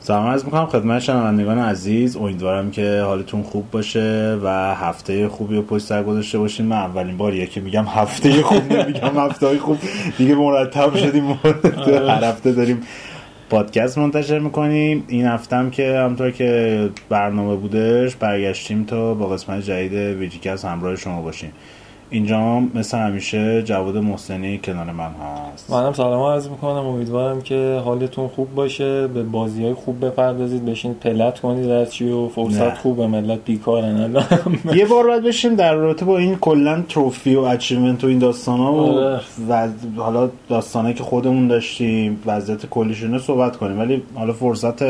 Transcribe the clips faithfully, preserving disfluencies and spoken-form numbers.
سلام عرض میکنم خدمت شنوندگان عزیز، امیدوارم که حالتون خوب باشه و هفته خوبی رو پشت سر گذاشته باشین. من اولین باریه که میگم هفته خوب، نمیگم هفته خوب دیگه، مرتب شدیم هر هفته داریم پادکست منتشر میکنیم. این هفته هم که همونطور که برنامه بودش برگشتیم تا با قسمت جدید ویجیکست همراه شما باشیم. اینجا مثل همیشه جواد محسنی کنار من هست. منم سلام عرض میکنم، امیدوارم که حالتون خوب باشه، به بازی‌های خوب بپردازید، بشین پلت کنید از چی و فرصت خوبه، ملت بیکارن الان. یه بار بعد بشیم در رابطه با این کلا تروفی و اچیومنت و این داستانا و, و حالا داستانایی که خودمون داشتیم وضعیت کلیشونه صحبت کنیم، ولی حالا فرصت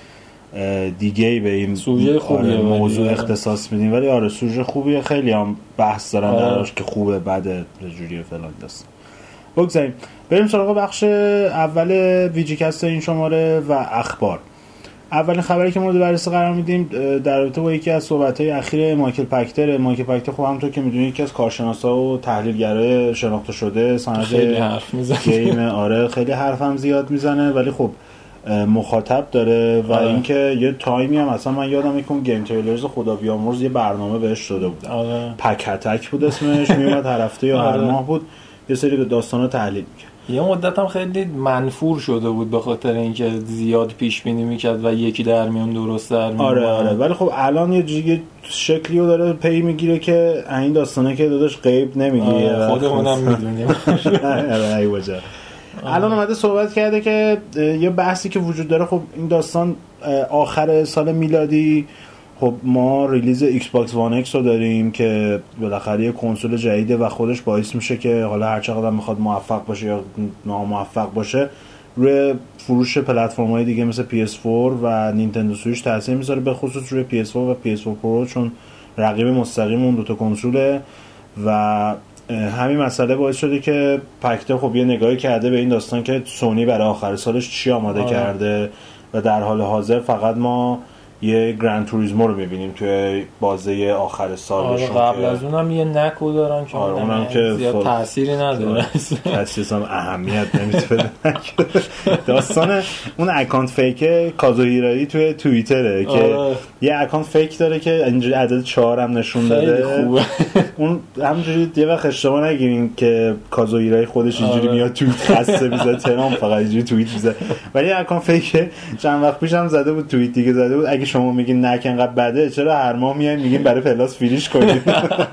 دیگه به این سوژه خوبیه، آره موضوع اختصاص میدیم. ولی آره سوژه خوبیه، خیلی هم بحث دارن دراش که خوبه بده جوری فلان داست. بگذاریم بریم سراغ بخش اول ویجیکست این شماره و اخبار. اولین خبری که مورد بررسی قرار میدیم در رابطه با یکی از صحبت‌های اخیر مایکل پکتر. مایکل پکتر خب همونطور که میدونید یکی از کارشناسا و تحلیلگرای شناخته شده سند خیلی حرف میزنه گیم، آره خیلی حرف هم زیاد میزنه، ولی خب مخاطب داره و آره. اینکه یه تایمی هم مثلا من یادم میاد گیم تریلرز خدا بیامرز یه برنامه بهش داده بود، آره. پک اتک بود اسمش، میومد هر هفته یا هر ماه بود یه سری به داستانا تحلیل میکرد. یه مدت هم خیلی منفور شده بود به خاطر اینکه زیاد پیش بینی میکرد و یکی در میون درست در میون. آره آره ولی خب الان یه جیگه شکلی رو داره پی میگیره که این داستانه که داداش غیب نمیگیره، آره خودمونم میدونیم. آره ای وجه الان اومده صحبت کرده که یه بحثی که وجود داره، خب این داستان آخر سال میلادی خب ما ریلیز ایکس باکس وان ایکس رو داریم که بالاخره یه کنسول جدیده و خودش باعث میشه که حالا هر چقدر میخواد موفق باشه یا ناموفق باشه روی فروش پلتفرم‌های دیگه مثل پی اس فور و نینتندو سویچ تاثیر میذاره، به خصوص روی پی اس فور و پی اس فور پرو چون رقیب مستقیم اون دو تا کنسوله. و همین مسئله باعث شده که پکتر خب یه نگاهی کرده به این داستان که سونی برای آخر سالش چی آماده آه. کرده و در حال حاضر فقط ما یه گرند توریزمو رو می‌بینیم توی بازه آخر سالشون. آره قبل از اونم یه نکو دارن که آره اونم که زیاد فال... تأثیری نداره، اصلا اهمیت نمیده. داستان اون اکانت فیک کازوهیرایی توی توییتره که آره. یه اکانت فیک داره که اینجوری عدد چهار هم نشون داده. اون همونجوری یه وقت اشتباه نگیرین که کازوهیرایی خودش اینجوری آره. میاد توییت خسته میذاره، ترامپ فقط اینجوری توییت میذاره، ولی اکانت فیک چند وقت پیش هم زده بود توییت دیگه زده بود اگه شما میگین نک انقدر بده چرا هر ماه میاین میگین برای پلاس فریش کنید.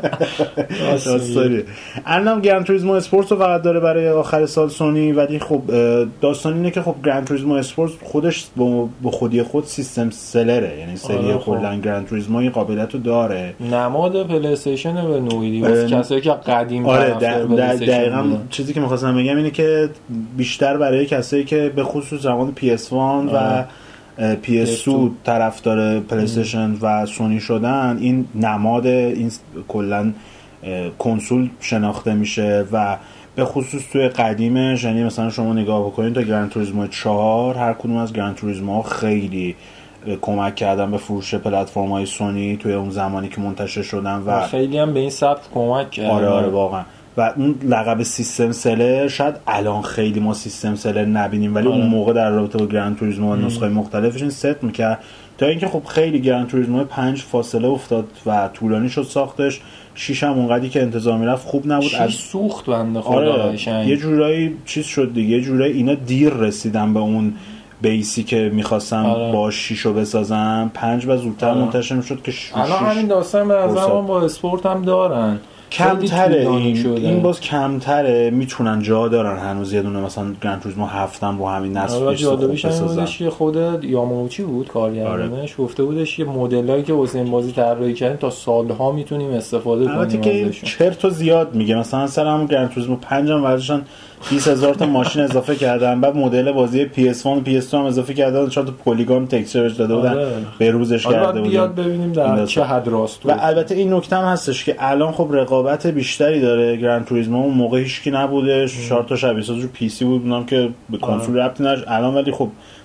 داستانی الان گرند توریزمو اسپورت رو فقط داره برای آخر سال سونی، ولی خب داستان اینه که خب گرند توریزمو اسپورت خودش به خودی خود سیستم سلره، یعنی سری کلا گرند توریزمو این قابلیت رو داره. نماد پلی استیشن به نوعی واسه کسایی که قدیم آره دقیقاً چیزی که می‌خواستم بگم اینه که بیشتر برای کسایی که به خصوص زمان پی اس وان و پی اس تو طرفدار پلی استیشن و سونی شدن این نماد این کلا کنسول شناخته میشه و به خصوص توی قدیمش، یعنی مثلا شما نگاه بکنید تا گرند توریزمو چهار هر کدوم از گرند توریزمو خیلی کمک کردن به فروش پلتفرم‌های سونی توی اون زمانی که منتشر شدن و خیلی هم به این سبک کمک کردن. آره آره واقعا. و اون لقب سیستم سلر شاید الان خیلی ما سیستم سلر نبینیم، ولی آره. اون موقع در رابطه با گرند توریزمو و نسخه مختلفش این ست میکرد تا اینکه خب خیلی گرند توریزمو پنج فاصله افتاد و طولانی شد ساختش. شیش هم اونقدری که انتظار میرفت خوب نبود، از سوخت بنده خدا. آره. یه جورایی چیز شد دیگه، یه جورایی اینا دیر رسیدن به اون بیسی که میخواستم آره. با شیشو بسازم. پنج و زودتر آره. منتشر میشد که شیش الان همین داستان به نظرم با اسپورت هم دارن، کمتره این این باز کمتره، میتونن جا دارن هنوز یه دونه مثلا گرند توریزمو هفتم رو همین نسل پیش بسازن. که خود یاماوچی بود کارگردانش آره. گفته بودش که مدلایی که واسه این بازی طراحی کردیم تا سالها میتونیم استفاده کنیم. البته که این چرت و زیاد میگه، مثلا سر همون گرند توریزمو پنج هم ورزشن بیست هزار تا ماشین اضافه کردن، بعد مدل بازی پی اس وان و پی اس تو هم اضافه کردن، چند تا پلیگون تکسچرش داده بودن آره. به روزش آره کرده بودن. بیاد ببینیم در چه حد راست. و البته این نکته هم هستش که الان خب رقابت بیشتری داره گرند توریزمو، اون موقع هیچکی نبوده، چهار تا شبیه ساز رو پی سی بود، اونم که به کنسول ربطی نداشت. الان ولی خب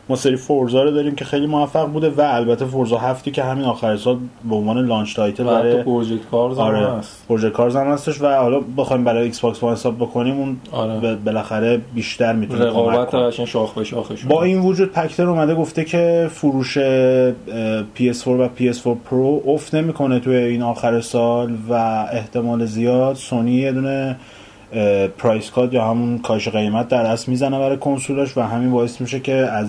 ما سری فورزا رو داریم که خیلی موفق بوده و البته فورزا هفتی که همین آخر سال به عنوان لانچ تایتل برای پروژکت کارز هم آره هست. پروژکت کارز هم هستش و حالا بخوایم برای ایکس باکس وان حساب بکنیم اون آره. بالاخره بیشتر میتونه رقابت قشنگ شاخ به شاخش. با این وجود پکتر اومده گفته که فروش پی اس فور و پی اس فور پرو افت نمیکنه توی این آخر سال و احتمال زیاد سونی یه دونه پرایس کات یا همون کاهش قیمت در اصل میزنه برای کنسولش و همین باعث میشه که از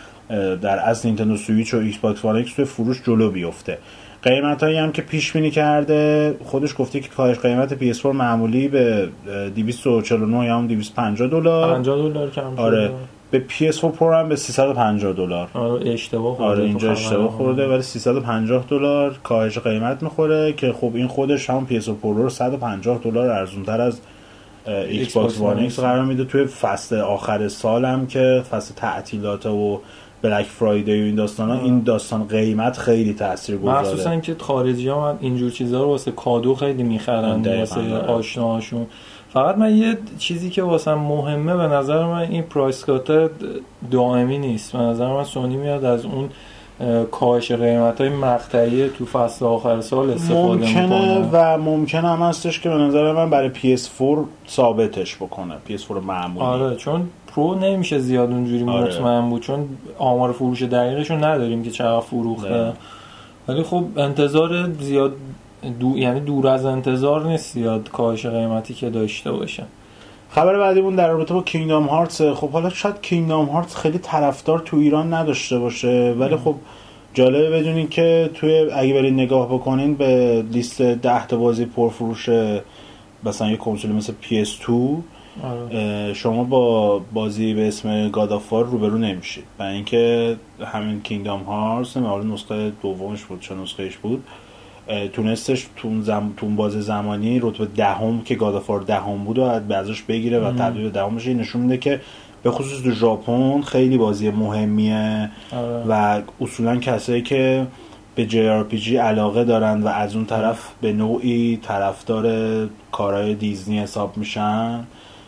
در اصل نینتندو سویچ و ایکس باکس وان ایکس توی فروش جلو بیفته. قیمتایی هم که پیش بینی کرده خودش گفته که کاهش قیمت پی اس فور معمولی به دویست و چهل و نه یا هم دویست و پنجاه دلار پنجاه دلار کم شده. آره به پی اس فور پرو هم به سیصد و پنجاه دلار. آره اشتباه خورده. آره اینجا اشتباه خورده ولی سیصد و پنجاه دلار کاهش قیمت میخوره که خب این خودش هم پی اس فور پرو رو صد و پنجاه دلار ارزان‌تر از ایکس باکس وان ایکس قرار میده. توی فصل آخر سال هم که فصل تعطیلات و بلک فرایدی و این داستانا آه. این داستان قیمت خیلی تاثیرگذاره، مخصوصا که خارجی‌ها من اینجور چیزا رو واسه کادو خیلی میخرن واسه آشناهاشون. فقط من یه چیزی که واسه مهمه به نظر من این پرایس کات دائمی نیست. به نظر من سونی میاد از اون کاهش قیمت‌های مقطعی تو فصل آخر سال استفاده ممکنه میکنه و ممکنه هم هستش که به نظر من برای پی اس فور ثابتش بکنه، پی اس فور معمولی. آره چون پرو نمیشه زیاد اونجوری آره. مطمئن بود چون آمار فروش دقیقشو نداریم که چقدر فروخته، ولی خب انتظار زیاد دو... یعنی دور از انتظار نیست زیاد کاهش قیمتی که داشته باشه. خبر بعدیمون در رابطه با کینگدام هارتس. خب حالا شاید کینگدام هارتس خیلی طرفدار تو ایران نداشته باشه ولی خب جالبه بدونین که توی اگه برید نگاه بکنین به لیست ده تا بازی پرفروش مثلا یه کنسول مثل پی اس تو آره. شما با بازی به اسم گاد آف وار روبرو نمیشید، برای اینکه همین کینگدام هارتس حالا نسخه دومش بود چه نسخهش بود تونستش تون زم... تون باز زمانی رتبه دهم که گاد آف وار دهم بود و ازش بگیره و تبدیل به دهم بشه. نشون میده که به خصوص تو ژاپن خیلی بازی مهمیه آره. و اصولا کسایی که به جی آر پی جی علاقه دارن و از اون طرف به نوعی طرفدار کارهای دیزنی حساب میشن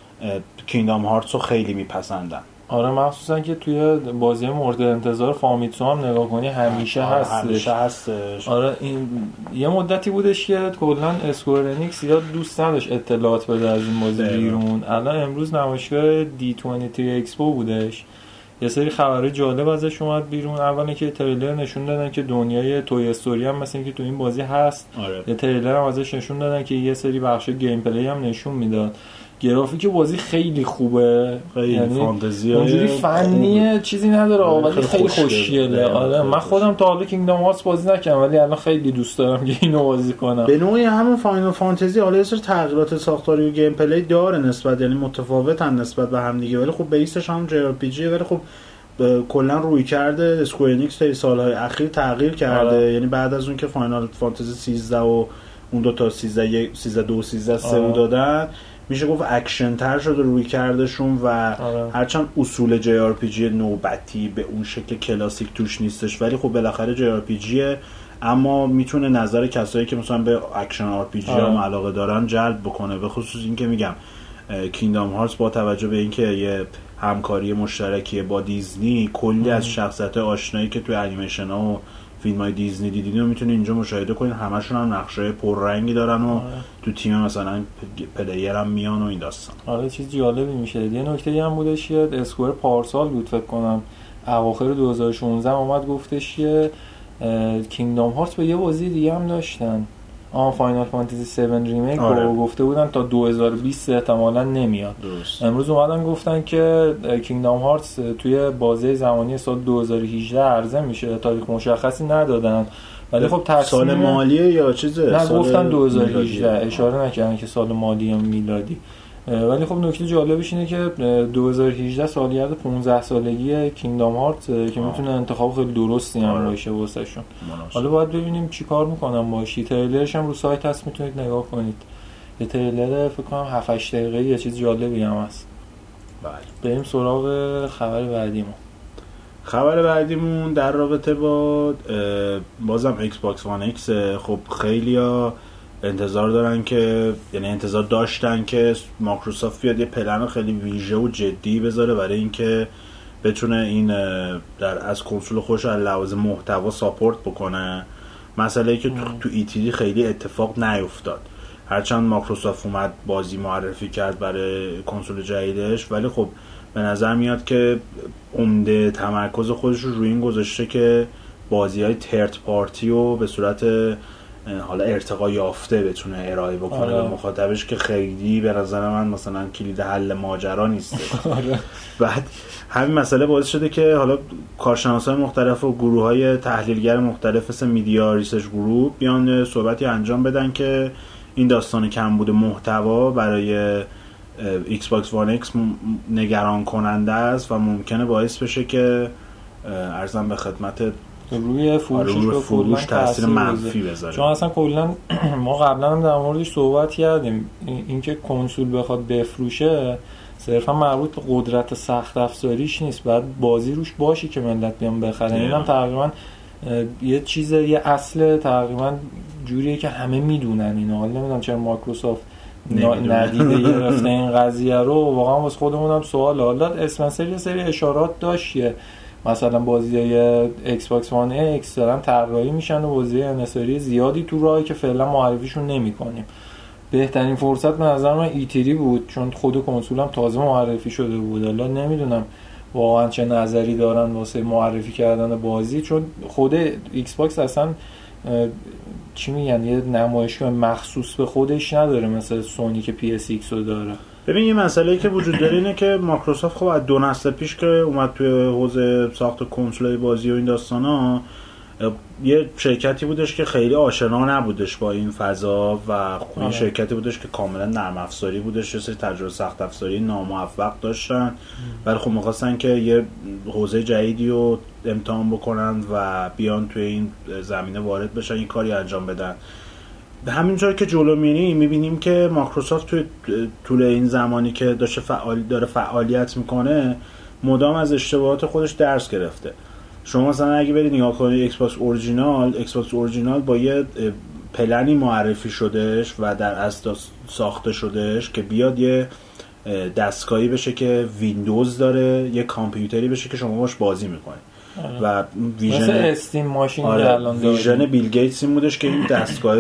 کینگدام هارتس رو خیلی میپسندن. آره مخصوصا که توی بازی مورد انتظار فامیتسو هم نگاه کنی همیشه آره هستش. همیشه هستش. آره این یه مدتی بودش که کلا اسکوئر انیکس یا دوست نداشت اطلاعات بده از این بازی بیرون. الان امروز نمایشگاه دی بیست و سه اکسپو بودش، یه سری خبرای جالب ازش اومد بیرون. اولی که تریلر نشون دادن که دنیای توی استوری هم مثلا که تو این بازی هست آره. یه تریلر هم ازش نشون دادن که یه سری بخش گیم پلی هم نشون میداد. گرافیک بازی خیلی خوبه، خیلی یعنی فانتزی اونجوری فنیه چیزی نداره ولی خیلی خوشگله. آره من خودم تا حالا کینگدام هارتس بازی نکردم ولی الان خیلی دوست دارم که اینو بازی کنم. به نوعی همون فاینال فانتزی حالا یه سری تغییرات ساختاری و گیم پلی داره نسبت یعنی متفاوتن نسبت به هم دیگه ولی خب بیسش هم جی آر پی جی ولی خب کلا روی کرده اسکوئر انیکس تا سالهای اخیر تغییر کرده آره. یعنی بعد از اون که فاینال فانتزی سیزده و اون دو تا سیزده سیزده دو سیزده سه دادن میشه گفت اکشن تر شده روی کردشون و آره. هرچند اصول جی آر پی جی نوبتی به اون شکل کلاسیک توش نیستش ولی خب بالاخره جی آر پی جیه اما میتونه نظر کسایی که مثلا به اکشن آر پی جی آره. هم علاقه دارن جلب بکنه. به خصوص این که میگم کینگدام هارتس با توجه به اینکه یه همکاری مشترکی با دیزنی کلی از شخصیت‌های آشنایی که توی انیمیشن‌ها و فیلم‌های دیزنی دیدین رو میتونید اینجا مشاهده کنید. همشون هم نقشه‌های پررنگی دارن و آره. تو تیم مثلا پلیر هم میان و این داستان. آره چیز جالبی میشه. یه نکته هم بودش که اسکوئر پارسال بود فکر کنم اواخر دو هزار و شانزده اومد گفتش که کینگدام هارتس به یه بازی دیگه هم داشتن آن فاینال فانتزی هفت ریمیک آره. رو گفته بودن تا دو هزار و بیست احتمالاً نمیاد. درست. امروز اومدن گفتن که کینگدام هارتس توی بازه زمانی سال دو هزار و هجده عرضه میشه، تاریخ مشخصی ندادن ولی خب تصمیم سال مالیه یا چیزه نه گفتن دو هزار و هجده اشاره نکردن که سال مالی یا میلادی. ولی خب نکته جالبش اینه که دو هزار و هجده سالگرد پانزده سالگی کینگدام هارتس که میتونه انتخاب خیلی درستی هم باشه واسه شون. حالا باید ببینیم چی کار میکنن باشی. تریلرش هم رو سایت هست میتونید نگاه کنید. یه تریلر فکر کنم هفت هشت دقیقه‌ای یه چیز جالبی هم هست. بله. بریم سراغ خبر بعدیمون. خبر بعدیمون در رابطه با بازم ایکس باکس وان ایکس. خب خیلیا انتظار دارن که یعنی انتظار داشتن که مایکروسافت بیاد یه پلن خیلی ویژه و جدی بذاره برای اینکه بتونه این در از کنسول خودش از لحاظ محتوا ساپورت بکنه، مسئله‌ای که تو, تو ای تی دی خیلی اتفاق نیفتاد. هرچند مایکروسافت اومد بازی معرفی کرد برای کنسول جدیدش، ولی خب به نظر میاد که عمده تمرکز خودش رو روی این گذاشته که بازی‌های ترد پارتی رو به صورت حالا ارتقا یافته بتونه ارائه بکنه آره. به مخاطبش، که خیلی به نظر من مثلا کلید حل ماجرا نیست. آره. بعد همین مسئله باعث شده که حالا کارشناسان مختلف و گروه‌های تحلیلگر مختلف مثل میدیا ریسرچ گروپ بیان صحبتی انجام بدن که این داستان کمبود محتوا برای ایکس باکس وان ایکس نگران کننده است و ممکنه باعث بشه که ارزم به خدمت روی فروشش روی فروش تاثیر منفی بذاره. چون اصلا کلا ما قبلا هم در موردش صحبت کردیم، اینکه کنسول بخواد بفروشه صرفا مربوط به قدرت سخت افزاریش نیست، بعد بازی روش باشه که ملت بیان بخرن. اینم تقریبا یه چیز یه اصل تقریبا جوریه که همه میدونن اینو. حالا نمیدونم چرا مایکروسافت ندیده گرفته این قضیه رو. واقعا واسه خودمون هم سوال. حالا اسپنسر یه سری اشارات داشت که مثلا بازی‌های ایکس باکس وان ایکس دارن طراحی میشن و بازی انحصاری زیادی تو راهی که فعلا معرفیشون نمی‌کنیم. بهترین فرصت به نظر من ای تری بود، چون خود کنسول هم تازه معرفی شده بود. حالا نمیدونم واقعا چه نظری دارن واسه معرفی کردن بازی، چون خود ایکس باکس اصلا چی میگن یه نمایشگاه مخصوص به خودش نداره مثل سونی که پی اس ایکس رو داره. ببین یه مسئله‌ای که وجود داره اینه که مایکروسافت خب از دو نسل پیش که اومد توی حوزه ساخت کنسول‌های بازی و این داستانا، یه شرکتی بودش که خیلی آشنا نبودش با این فضا و این شرکتی بودش که کاملا نرم افزاری بودش، یه سری تجربه سخت افزاری ناموفق داشتن، ولی خب می‌خواستن که یه حوزه جدیدی رو امتحان بکنن و بیان توی این زمینه وارد بشن، این کاری انجام بدن. همینجور که جلو میریم میبینیم که مایکروسافت توی طول این زمانی که داشته فعال داره فعالیت میکنه مدام از اشتباهات خودش درس گرفته. شما مثلا اگه برید نگاه کنید ایکس باکس اورجینال، ایکس باکس اورجینال با یه پلنی معرفی شدهش و در اصل ساخته شدهش که بیاد یه دستگاهی بشه که ویندوز داره، یه کامپیوتری بشه که شما باش بازی میکنید و ویژن مثل استیم ماشین آره ویژن بیل گیتس این بودش که این دستگاه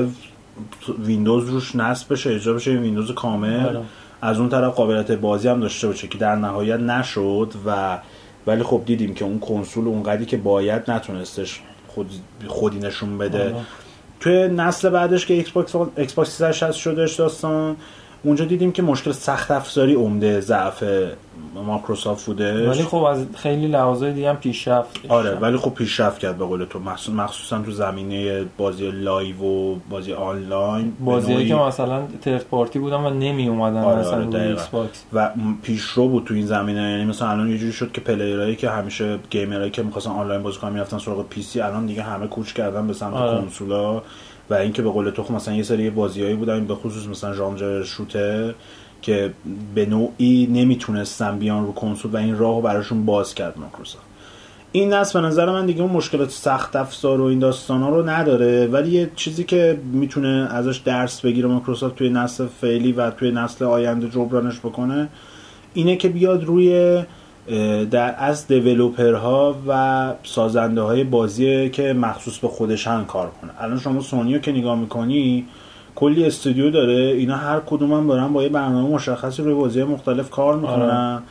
ویندوز روش نصب بشه، اجرا بشه، ویندوز کامل آره. از اون طرف قابلیت بازی هم داشته باشه که در نهایت نشد و ولی خب دیدیم که اون کنسول اونقدری که باید نتونستش خود خودی نشون بده آره. توی نسل بعدش که ایکس باکس ایکس باکس سیصد و شصت شدش داستان، اونجا دیدیم که مشکل سخت افزاری عمده ضعف مایکروسافت بوده، ولی خب از خیلی لحاظای دیگه هم پیشرفت آره ولی خب پیشرفت کرد به قول تو، مخصوصا تو زمینه بازی لایو و بازی آنلاین، بازیایی که مثلا ترد پارتی بودن و نمی اومدن آره مثلا آره ایکس باکس و پیشرو بود تو این زمینه. یعنی مثلا الان یه جوری شد که پلیرایی که همیشه گیمرایی که می‌خواستن آنلاین بازی کنن میرفتن سراغ پی سی، الان دیگه همه کوچ کردن به سمت آره. کنسولا و اینکه به قول تو خب مثلا یه سری بازیایی بودن به خصوص مثلا ژانر شوتر که به نوعی نمیتونستن بیان رو کنسول و این راهو براشون باز کرد مایکروسافت. این نسل به نظر من دیگه اون مشکلات سخت افزار و این داستانا رو نداره، ولی یه چیزی که میتونه ازش درس بگیره مایکروسافت توی نسل فعلی و توی نسل آینده جبرانش بکنه اینه که بیاد روی در از دیولپرها و سازنده های بازی که مخصوص به خودشن کار کنه. الان شما سونیو که نگاه میکنی کلی استودیو داره، اینا هر کدوم هم دارن با یه برنامه مشخصی روی بازی مختلف کار میکنن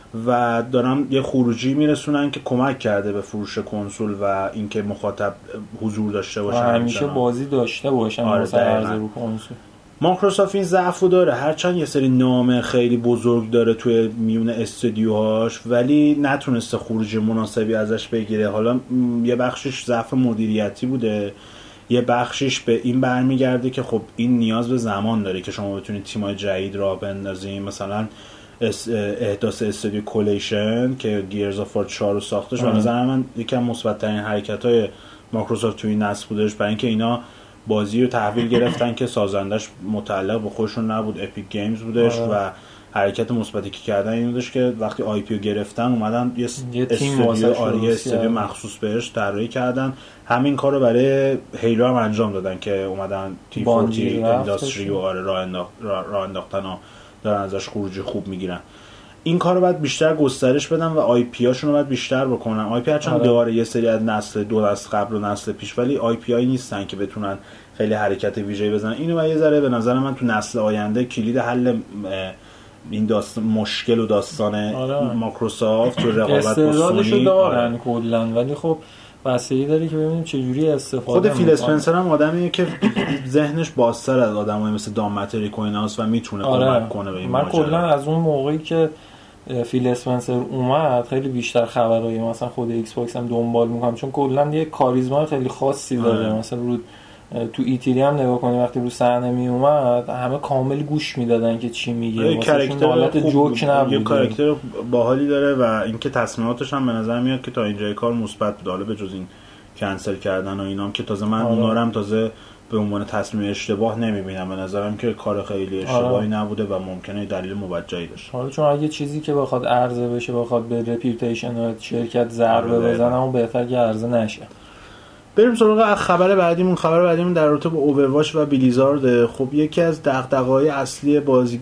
و دارن یه خروجی میرسونن که کمک کرده به فروش کنسول و اینکه مخاطب حضور داشته باشه، همیشه بازی داشته باشن واسه عرضه رو کنسول. مایکروسافت این ضعفو داره، هرچند یه سری نام خیلی بزرگ داره توی میون استودیوهاش ولی نتونسته خروج مناسبی ازش بگیره. حالا یه بخشش ضعف مدیریتی بوده، یه بخشش به این برمیگرده که خب این نیاز به زمان داره که شما بتونید تیمای جدید راه بندازین. مثلا احداث استودیو کولیشن که گیرز آف وار چهار رو ساختش به نظر من یکم مثبت‌ترین حرکت‌های مایکروسافت توی این نسل بودش، برای اینکه اینا بازی رو تحویل گرفتن که سازندش متعلق به خودشون نبود، اپیک گیمز بودش آه. و حرکت مثبتی که کردن این بودش که وقتی آی پی رو گرفتن اومدن یه, یه استودیو آری استودیو مخصوص بهش طراحی کردن. همین کارو برای هیلو هم انجام دادن که اومدن تی چهارده اینداستری و آره راه انداختن و دارن ازش خروجی خوب میگیرن. این کارو باید بیشتر گسترش بدن و آی پی هاشون رو باید بیشتر بکنن. آی پی هرچند آره. داره یه سری از نسل دو نسل قبل و نسل پیش، ولی آی پی هایی نیستن که بتونن خیلی حرکت ویژه‌ای بزنن. اینو من یه ذره به نظر من تو نسل آینده کلید حل این داستان مشکل و داستان آره. مایکروسافت تو رقابت با سونی دارن کلا، ولی خب بحثی داره که ببینیم چه جوری استفاده. خود فیل اسپنسر هم آدمیه که ذهنش بازتر از آدمای مثل دام متریک و ایناست و میتونه آره. کمک کنه به این من ماجرا. کلا از اون موقعی که فیل اسپنسر اومد خیلی بیشتر خبرای مثلا خود ایکس باکس هم دنبال میکنم، چون کلا یه کاریزما خیلی خاصی داره. آره. مثلا رو تو ایتری هم نگاه کنی وقتی رو صحنه می اومد همه کامل گوش میدادن که چی میگه، کاراکتر حالت جوک نبود، یه کاراکتر باحالی داره و اینکه تصمیماتش هم به نظر میاد که تا اینجای کار مثبت بود، حالا به جز این کنسل کردن و اینام که تازه من آره. اونا رو هم تازه به عنوان تصمیم اشتباه نمیبینم، به نظرم که کار خیلی اشتباهی آره. نبوده و ممکنه دلیل موجهی داشته. حالا چون اگه چیزی که بخواد عرضه بشه بخواد به رپیوتیشن و شرکت ضربه آره بزنه اون بهتر که عرضه نشه. بریم سراغ خبر بعدیمون. خبر بعدیمون در رابطه با اوورواچ و بلیزارد. خب یکی از دغدغه‌های اصلی بازی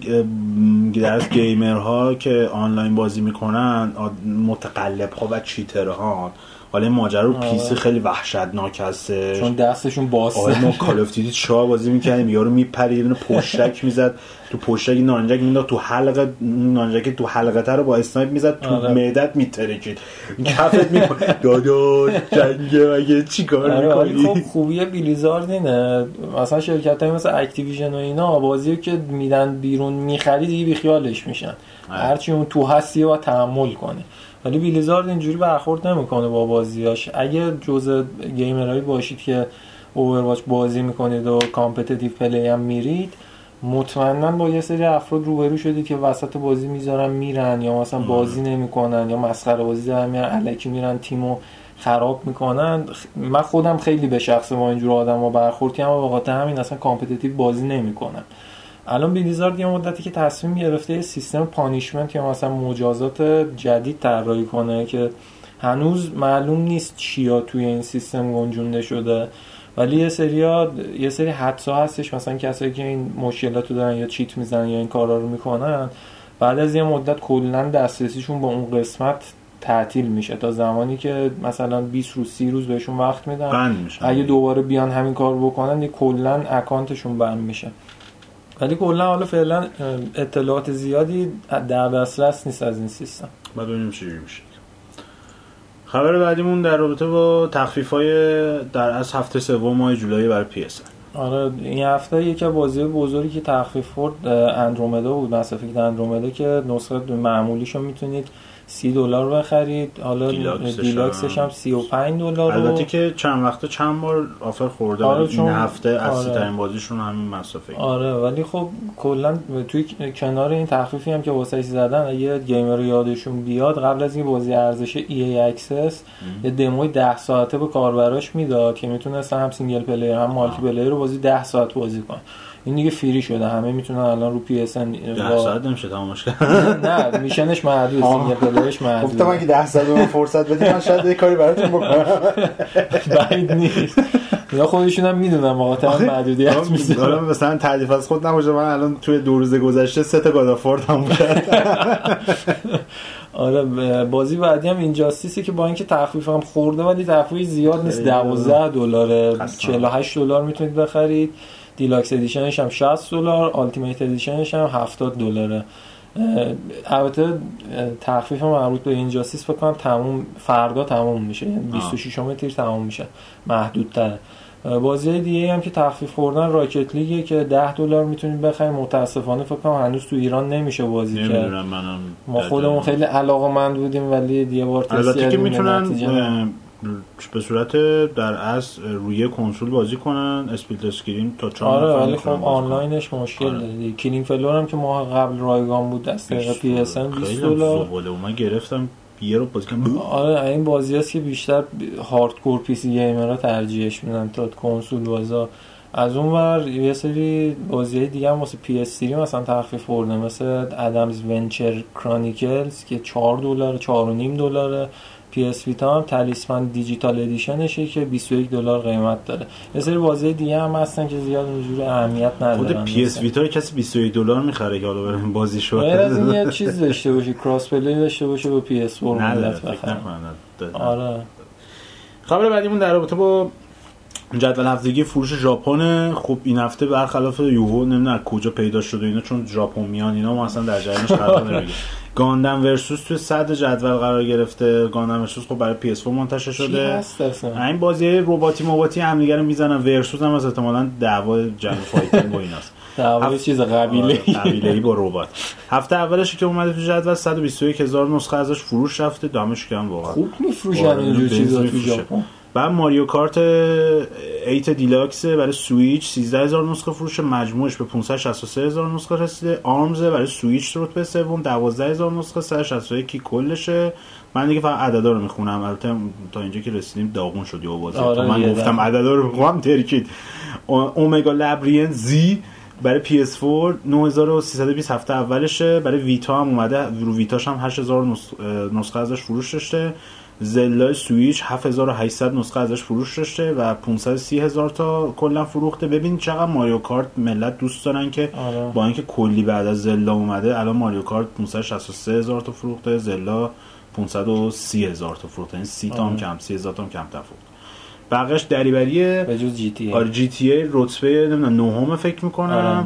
در گیمرها که آنلاین بازی میکنن متقلب‌ها و چیترها. حالا این ماجرا رو پی سی خیلی وحشتناک هسته چون دستشون باسته. آره ما کال اف دیوتی چا بازی می‌کردیم یارو میپره یه پشتک میزد تو پشتک نانجک مینداخت تو حلقه، نانجک تو حلقه تر رو با اسنایپ میزد تو آره. معدت میترکید کفت میکنه داداش جنگه مگه چیکار آره میکنی؟ خب خوبیه بلیزارد اینه مثلا شرکت‌های مثل اکتیویژن و اینا بازیو که میدن بیرون میخری دیگه بی خیالش میشن هرچی اون تو هستی و تحمل کنه، ولی بلیزارد اینجوری برخورد نمیکنه با بازیاش. اگه جزء گیمرایی باشید که اوورواچ بازی میکنید و کامپتیتیو پلی هم میرید، مطمئنا با یه سری افراد روبرو شدید که وسط بازی میذارن میرن یا مثلا بازی نمیکنن یا مسخره بازی دارن میرن الکی میرن تیمو خراب میکنن. من خودم خیلی به شخص با اینجور آدما برخورد کردم و واقعا همین اصلا کامپتیتیو بازی نمیکنم. الان بلیزارد یه مدتی که تصمیم گرفته یه سیستم پانیشمنت یا مثلا مجازات جدید طراحی کنه که هنوز معلوم نیست چیا توی این سیستم گنجونده شده، ولی یه سری‌ها یه سری حدسا هستش مثلا کسایی که این مشکلاتو دارن یا چیت میزنن یا این کارا رو میکنن بعد از یه مدت کلا دسترسیشون به اون قسمت تعطیل میشه تا زمانی که مثلا بیست روز سی روز بهشون وقت میدن، اگه دوباره بیان همین کار بکنن کلا اکانتشون بند میشه. ولی کلا حالا فعلا اطلاعات زیادی در دسترس نیست از این سیستم. بعد ببینیم چی میشه. خبر بعدیمون در رابطه با تخفیف‌های در از هفته سوم ماه جولای برای پی اس. آره این هفته یکی از بازی بزرگی که تخفیف خورد اندرومدا بود، مس افکت اندرومدا که نسخه معمولیشو میتونید سی دلار بخرید، حالا دیلاکسش هم سی و پنج دلار. البته که چند وقته چند بار آفر خورده آره این هفته اصلی آره. ترین بازیشون همین مس افکت. آره ولی خب کلا توی کنار این تخفیفی هم که واسه زدن اگه گیمر رو یادشون بیاد قبل از این بازی ارزش ای ای اکسس یه دموی ده ساعته به کاربراش میداد که میتونستن هم سینگل پلیر هم مالتی پلیر رو بازی ده ساعت بازی کنن. این دیگه فری شده، همه میتونن الان رو پی اس ان ده ساعت نمیشه تمامش کرد. نه میشنش محدود، سینگل پلیرش محدود. گفتم اگه ده ساعت به فرصت بدید من شاید یه کاری براتون بکنم. بعید نیست. یا خودشون هم میدونن واقعا محدودیت میذارن. حالا مثلا تعریف از خود نباشه، من الان توی دو روز گذشته سه تا گادافور تموم کردم. آره بازی بعدی هم اینجاستیسه که با اینکه تخفیف هم خورده ولی تخفیف زیاد نیست، دوازده دلاره، چهل و هشت دلار میتونید بخرید. دیلاکس ادیشنش هم شصت دلار، آلتیمیت ادیشنش هم هفتاد دلاره. البته تخفیف مربوط به اینجاستیس فکر کنم تموم فردا تموم میشه، یعنی بیست و ششم تیر تموم میشه، محدودتره. بازی دیگه هم که تخفیف خوردن راکت لیگه که ده دلار میتونید بخرید. متاسفانه فکر کنم هنوز تو ایران نمیشه بازی کرد. ما خودمون خیلی علاقه‌مند بودیم ولی دیگه بار تست البته که میتونن به صورت در اصل روی کنسول بازی کنن اسپلیت اسکرین تا چهار آره ولی خب آنلاینش مشکل آره. داره. کلینگ فلور هم که ماه قبل رایگان بود از طریق پی اس ان بیست دلار من گرفتم یه رو بازی کنم. آره این بازی هست که بیشتر هاردکور پی سی گیمرها ترجیحش میدن تا کنسول بازا. از اون ور یه سری بازی دیگه هم واسه پی اس تری مثلا تخفیف برده، مثل ادمز ونچر کرانیکلز که چهار دلار، چهار و نیم دلاره. پی اس ویتا هم تالیسمان دیجیتال ادیشنشه که بیست و یک دلار قیمت داره. یه سری بازی دیگه هم هستن که زیاد اونجوری اهمیت ندارن. خود پی اس ویتا کسی بیست و یک دلار میخره که حالا بریم بازی شو. غیر از این یه چیز داشته باشه، کراس پلی داشته باشه با پی اس فور مدت بخره. آره. خبر بعدیمون در رابطه با جدول هفتگی فروش ژاپن. خب این هفته برخلاف یوهو نمیدونم کجا پیدا شده اینا، چون ژاپن میان اینا ما اصلا در جریانش قرار نمیگیریم. گاندم ورسوس توی صدر جدول قرار گرفته. گاندم ورسوس خب برای پی اس فور منتشر شده. این بازی رباتی موباتی هم دیگه رو میزنن. ورسوس هم از احتمالاً دعوای جنگ فایتینگ و ایناست. دعوای چیز قبیله قبیله‌ای با ربات. هفته اولش که اومده تو جدول صد و بیست و یک هزار نسخه ازش فروش رفته. دامش کم واقعا خوب میفروشن اینجور چیزا تو ژاپن. بعد ماریو کارت هشت دیلاکس برای سویچ سیزده هزار نسخه فروش، مجموعش به پانصد و شصت و سه هزار نسخه رسیده. آرمز برای سویچ رتبه سوم دوازده هزار نسخه، صد و شصت و یک کلشه. من دیگه فقط عددا رو میخونم، البته تا اینجا که رسیدیم داغون شد یا بازی. آره من گفتم عددا رو میخونم ترکید. اومگا لبرین زی برای پی اس فور نه هزار و سیصد و بیست هفته اولشه. برای ویتا هم اومده، رو ویتاش هم هشت هزار نسخه ازش فروش داشته. زلدا سویچ هفت هزار و هشتصد نسخه ازش فروش داشته و پانصد و سی هزار تا کلا فروخته. ببین چقدر ماریو کارت ملت دوست دارن که آره. با اینکه کلی بعد از زلدا اومده الان ماریو کارت پانصد و شصت و سه هزار تا فروخته، زلدا پانصد و سی هزار تا فروخته، این سی تا هم کم، سی هزار تا هم کم فروخته. بقیش دریوریه به جز جی تی ای. آره جی تی ای رتبه نمیدونم نهم فکر میکنم.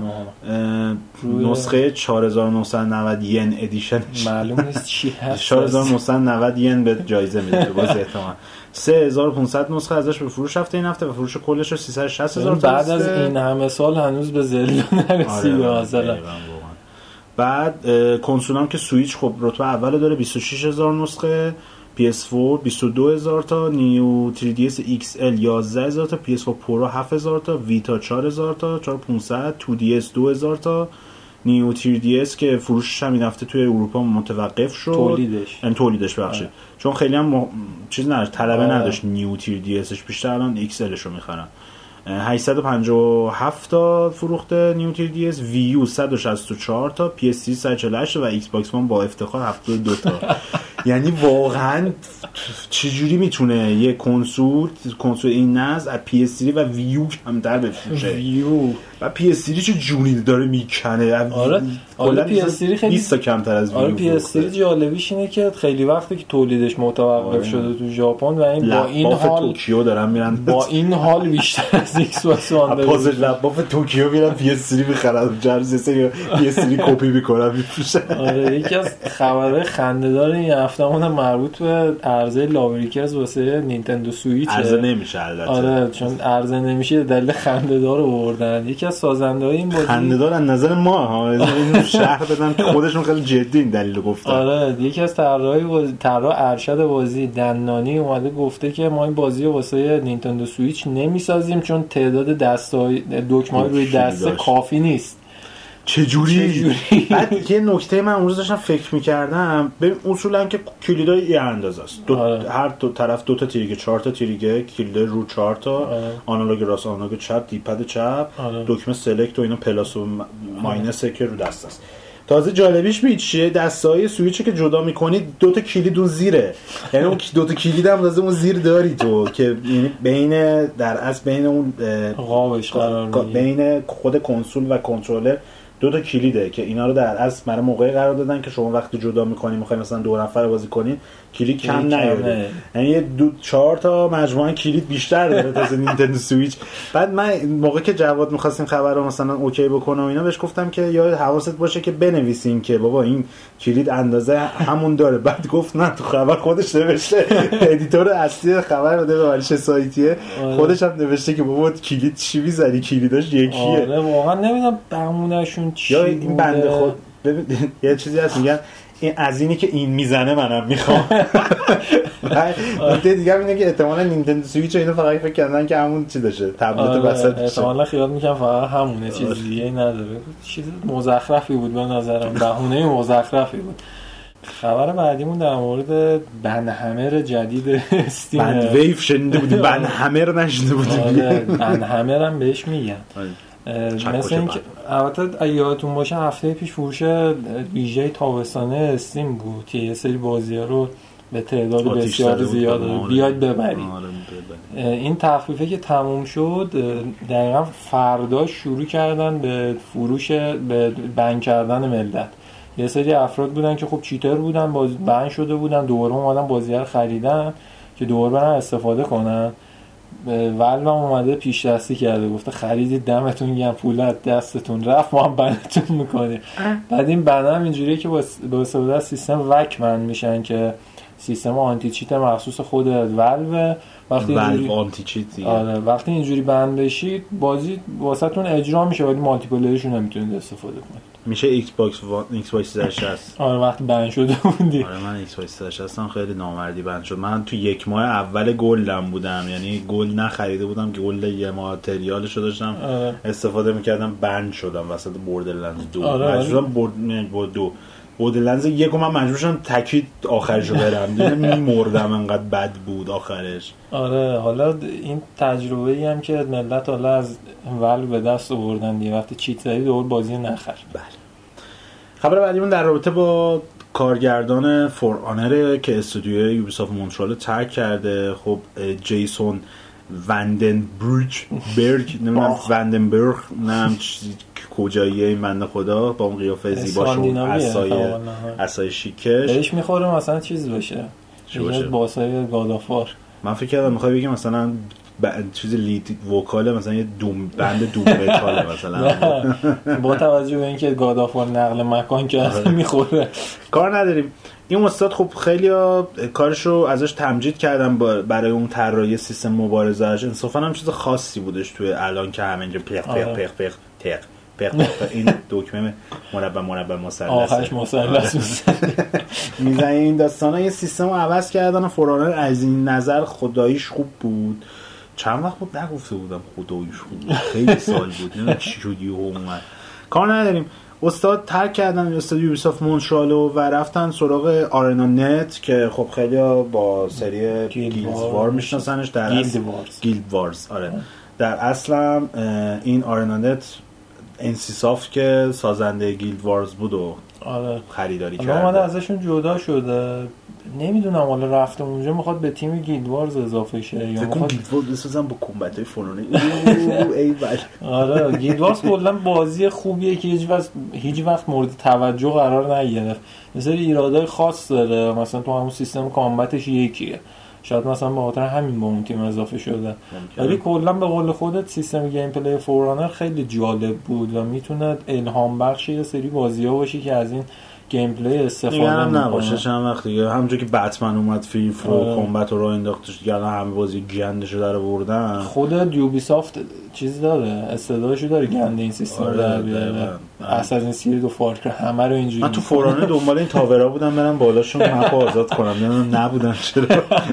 آره نسخه چهار هزار و نهصد و نود ین ادیشنش معلوم نیست چی هست. چهار هزار و نهصد و نود ین به جایزه میده باز احتمال. سه هزار و پانصد نسخه ازش به فروش رفته این هفته و فروش کلش رو سیصد و شصت هزار تا. بعد از این همه سال هنوز به زلدا نرسیده اصلا. بعد کنسول هم که سویچ خب رتبه اول داره بیست و شش هزار نسخه، پی اس فور بیست و دو هزار تا، نیو تری دی اس ایکس ال یازده هزار تا، پی اس فور پرو هفت هزار تا، ویتا چهار هزار تا، چهار هزار و پانصد، تو دی اس دو هزار تا، نیو تری دی اس که فروشش هم این هفته توی اروپا متوقف شد. تولیدش یعنی تولیدش بخشه چون خیلی هم م... چیز نداشت، طلبه نداشت نیو تری دی اسش، بیشتر الان ایکس الش رو میخرن. هشتصد و پنجاه و هفت تا فروخته نیو تری دی اس، وی یو صد و شصت و چهار تا، پی اس سی صد و چهل و هشت و ایکس باکس وان با افتخار هفتاد و دو تا. یعنی واقعا چجوری میتونه یه کنسول کنسول این نز از پی اس تری و وی یو کمتر بفروشه؟ ویو و پی اس تری چه جونی داره میکنه. آره آره پی اس تری خیلی بیست تا کمتر از وی یو. آره پی اس تری جالبیش اینه که خیلی وقتی که تولیدش متوقف آره. شده تو ژاپن و این با این حال توکیو دارن میرن با این حال بیشتر از ایکس باکس وان داره. پازل لباف توکیو میرن پی اس تری میخرن، جرز سری پی اس تری کپی میکنن میفروشن. آره یکی از خبرهای خنده‌دار این هفتهمون مربوط به عرضه لاوریکرز واسه نینتندو سویچ. عرضه نمیشه البته. آره چون عرضه نمیشه دلیل خنده‌دار آوردن. یکی از سازنده‌های این بازی خنده‌دار از نظر ما ها، اینو شرح بدن که خودشون خیلی جدی این دلیل گفتن. آره یکی از طراحای بازی، طراح ارشد بازی دنانی اومده گفته که ما این بازی رو واسه نینتندو سویچ نمیسازیم چون تعداد دستای دکمه‌های روی دسته کافی نیست. چجوری؟ بعد یه نکته من اون روز داشتم فکر می‌کردم، ببین اصولا که کلیدای یه اندازه است. دو آره. هر دو طرف دو تا تریگ، چهار تا تریگ، کلید رو چهار تا، آره. آنالوگ راست، آنالوگ چپ، دیپد چپ، آره. دکمه سلکت و اینا پلاس و ماینس که رو دست است. تازه جالبیش میاد چیه؟ دستای سویچی که جدا می‌کنی دو تا کلید اون زیره. یعنی اون دو تا کلید هم لازم اون زیر داری تو که یعنی بین در اصل بین اون قابش قرار میگیره، بین خود کنسول و کنترلر دو تا کلیده که اینا رو در اصل برای موقعی قرار دادن که شما وقتی جدا می‌کنی می‌خوای مثلا دو نفر بازی کنین کلید کم نیاره. یعنی یه دو چهار تا مجموعاً کلید بیشتر داره تا نینتندو سویچ. بعد من موقعی که جواد می‌خواستیم خبر رو مثلا اوکی بکنه و اینا بهش گفتم که یا حواست باشه که بنویسین که بابا این کلید اندازه همون داره. بعد گفت نه تو خبر خودش نوشته، ادیتور اصلی خبر بده به چه سایتیه خودش هم نوشته که بابا کلید چی می‌زنی کلیداش یکیه. آره واقعا نمیدونم بهونه‌شون چی یا این بنده خود ببین یه چیزی هست میگن این از اینی که این میزنه منم میخوام. نکته دیگه اینه که احتمالاً نینتندو سویچ اینو فقط فکر کردن که همون چی داشه تبلت وسط، احتمالاً خیال میکنم فقط همونه، چیز دیگه نداره. چیز مزخرفی بود به نظرم، بهونه مزخرفی بود. خبر بعدیمون در مورد بند همر جدید استیم. بند ویو شنیده بودی، بند همر نشنیده بودی؟ آره بند همر هم بهش میگن. مثلا اینکه البته یادتون باشه هفته پیش فروش ویژه تابستانه استیم بود که یه سری بازی‌ها رو به تعداد بسیار زیاد بیاید ببرید. این تخفیفه که تموم شد دقیقا فردا شروع کردن به فروش، به بند کردن ملت. یه سری افراد بودن که خب چیتر بودن، باز بند شده بودن، دوباره اومدن بازی‌ها رو خریدن که دوباره برن استفاده کنن. والو هم اومده پیش دستی کرده، گفته خریدید دمتون گرم، پول از دستتون رفت، ما هم بندتون میکنیم. بعد این بند هم اینجوریه که به استفاده از سیستم وک بند میشن که سیستم آنتی چیت مخصوص خود والو. وقتی والو آنتی چیت دیگه. آره وقتی اینجوری بند بشید بازی واسهتون اجرا میشه ولی مالتی پلیرشون نمیتونید استفاده کنید. میشه ایکس باکس وان ایکس باکس سیصد و شصت. آره وقتی بند شده بودی. آره من ایکس باکس سیصد و شصت هم خیلی نامردی بند شد. من تو یک ماه اول گلدم بودم، یعنی گل نخریده بودم که گل یه ماتریالشو داشتم آره. استفاده میکردم، بند شدم وسط بوردرلندز دو. آره مجبورم برد بود دو بوردرلندز یکو من مجبور شدم تکید آخرشو برم دیگه، میمردم انقدر بد بود آخرش. آره حالا این تجربه‌ای هم که ملت حالا از والو به دست آوردن دیگه، وقتی چیت زدی دور بازی نخر. بله. خبر بعدیمون در رابطه با کارگردان فور آنر که استودیوی یوبیسافت مونترال ترک کرده. خب جیسون وندنبرگ برگ نمیدونم وندنبرگ نمیدونم کجاییه این بنده خدا با اون قیافه زیباشون، عصای عصای شیکش بهش میخوره مثلا چیز بشه یه باسای گادافار. من فکر کردم میخوای بگی مثلا ب... چیز لید وکاله مثلا یه دوم بند دوم متاله مثلا. با توجه به اینکه گادافار نقل مکان کرده میخوره. کار نداریم. این استاد خب خیلی کارشو ازش تمجید کردم برای اون طراحی سیستم مبارزه‌اش. انصافا هم چیز خاصی بودش توی الان که همینجا پخ پخ پخ پخ تق پخ پخ این دکمه مربع مربع مثلث آخرش مثلث میزنه. این داستانا یه سیستمو عوض کردن و فورانر از این نظر خداییش خوب بود. چند وقت بود نگفته بودم خداییش خوب، خیلی سال بود نمیدونم چی شد یهو اومد. کار نداریم. استاد ترک کردن استاد یوبیسافت مونترالو و رفتن سراغ آرنا نت که خب خیلی با سری گیلد وار میشناسنش. در گیلد وارز گیلد وارز آره. در اصلا این آرنا نت انسیسافت که سازنده گیلد وارز بود و آره خریداری کرده. اومده ازشون جدا شده. نمیدونم حالا رفته اونجا میخواد به تیم گیلد وارز اضافه شه یا میخواد گیلد وارز بسازن با کمبت های فلانه. ای بل. آره گیلد وارز کلا بازی خوبیه که هیچ وقت هیچ وقت مورد توجه قرار نگرفت. مثلا ایرادای خاص داره، مثلا تو همون سیستم کامبتش یکیه، شاید مثلا به خاطر همین با اون تیم اضافه شده. ولی کلا به قول خودت سیستم گیم پلی فورانر خیلی جالب بود و میتونه الهام بخش یه سری بازی‌ها باشه که از این گیم پلی استفاده می‌کنه. نباشه چند وقت دیگه همونجوری که بتمن اومد فری فرو کامبت رو انداختش دیگه، الان همه بازی گندشو در آوردن. خود یوبیسافت چیز داره، استعدادشو داره گند این سیستم آره در بیاره. اساسین کرید و فار کری همه رو اینجوری. من تو فورانر دنبال این تاورا بودم برم بالاشون مپو آزاد کنم، نمیدونم نبودن چرا.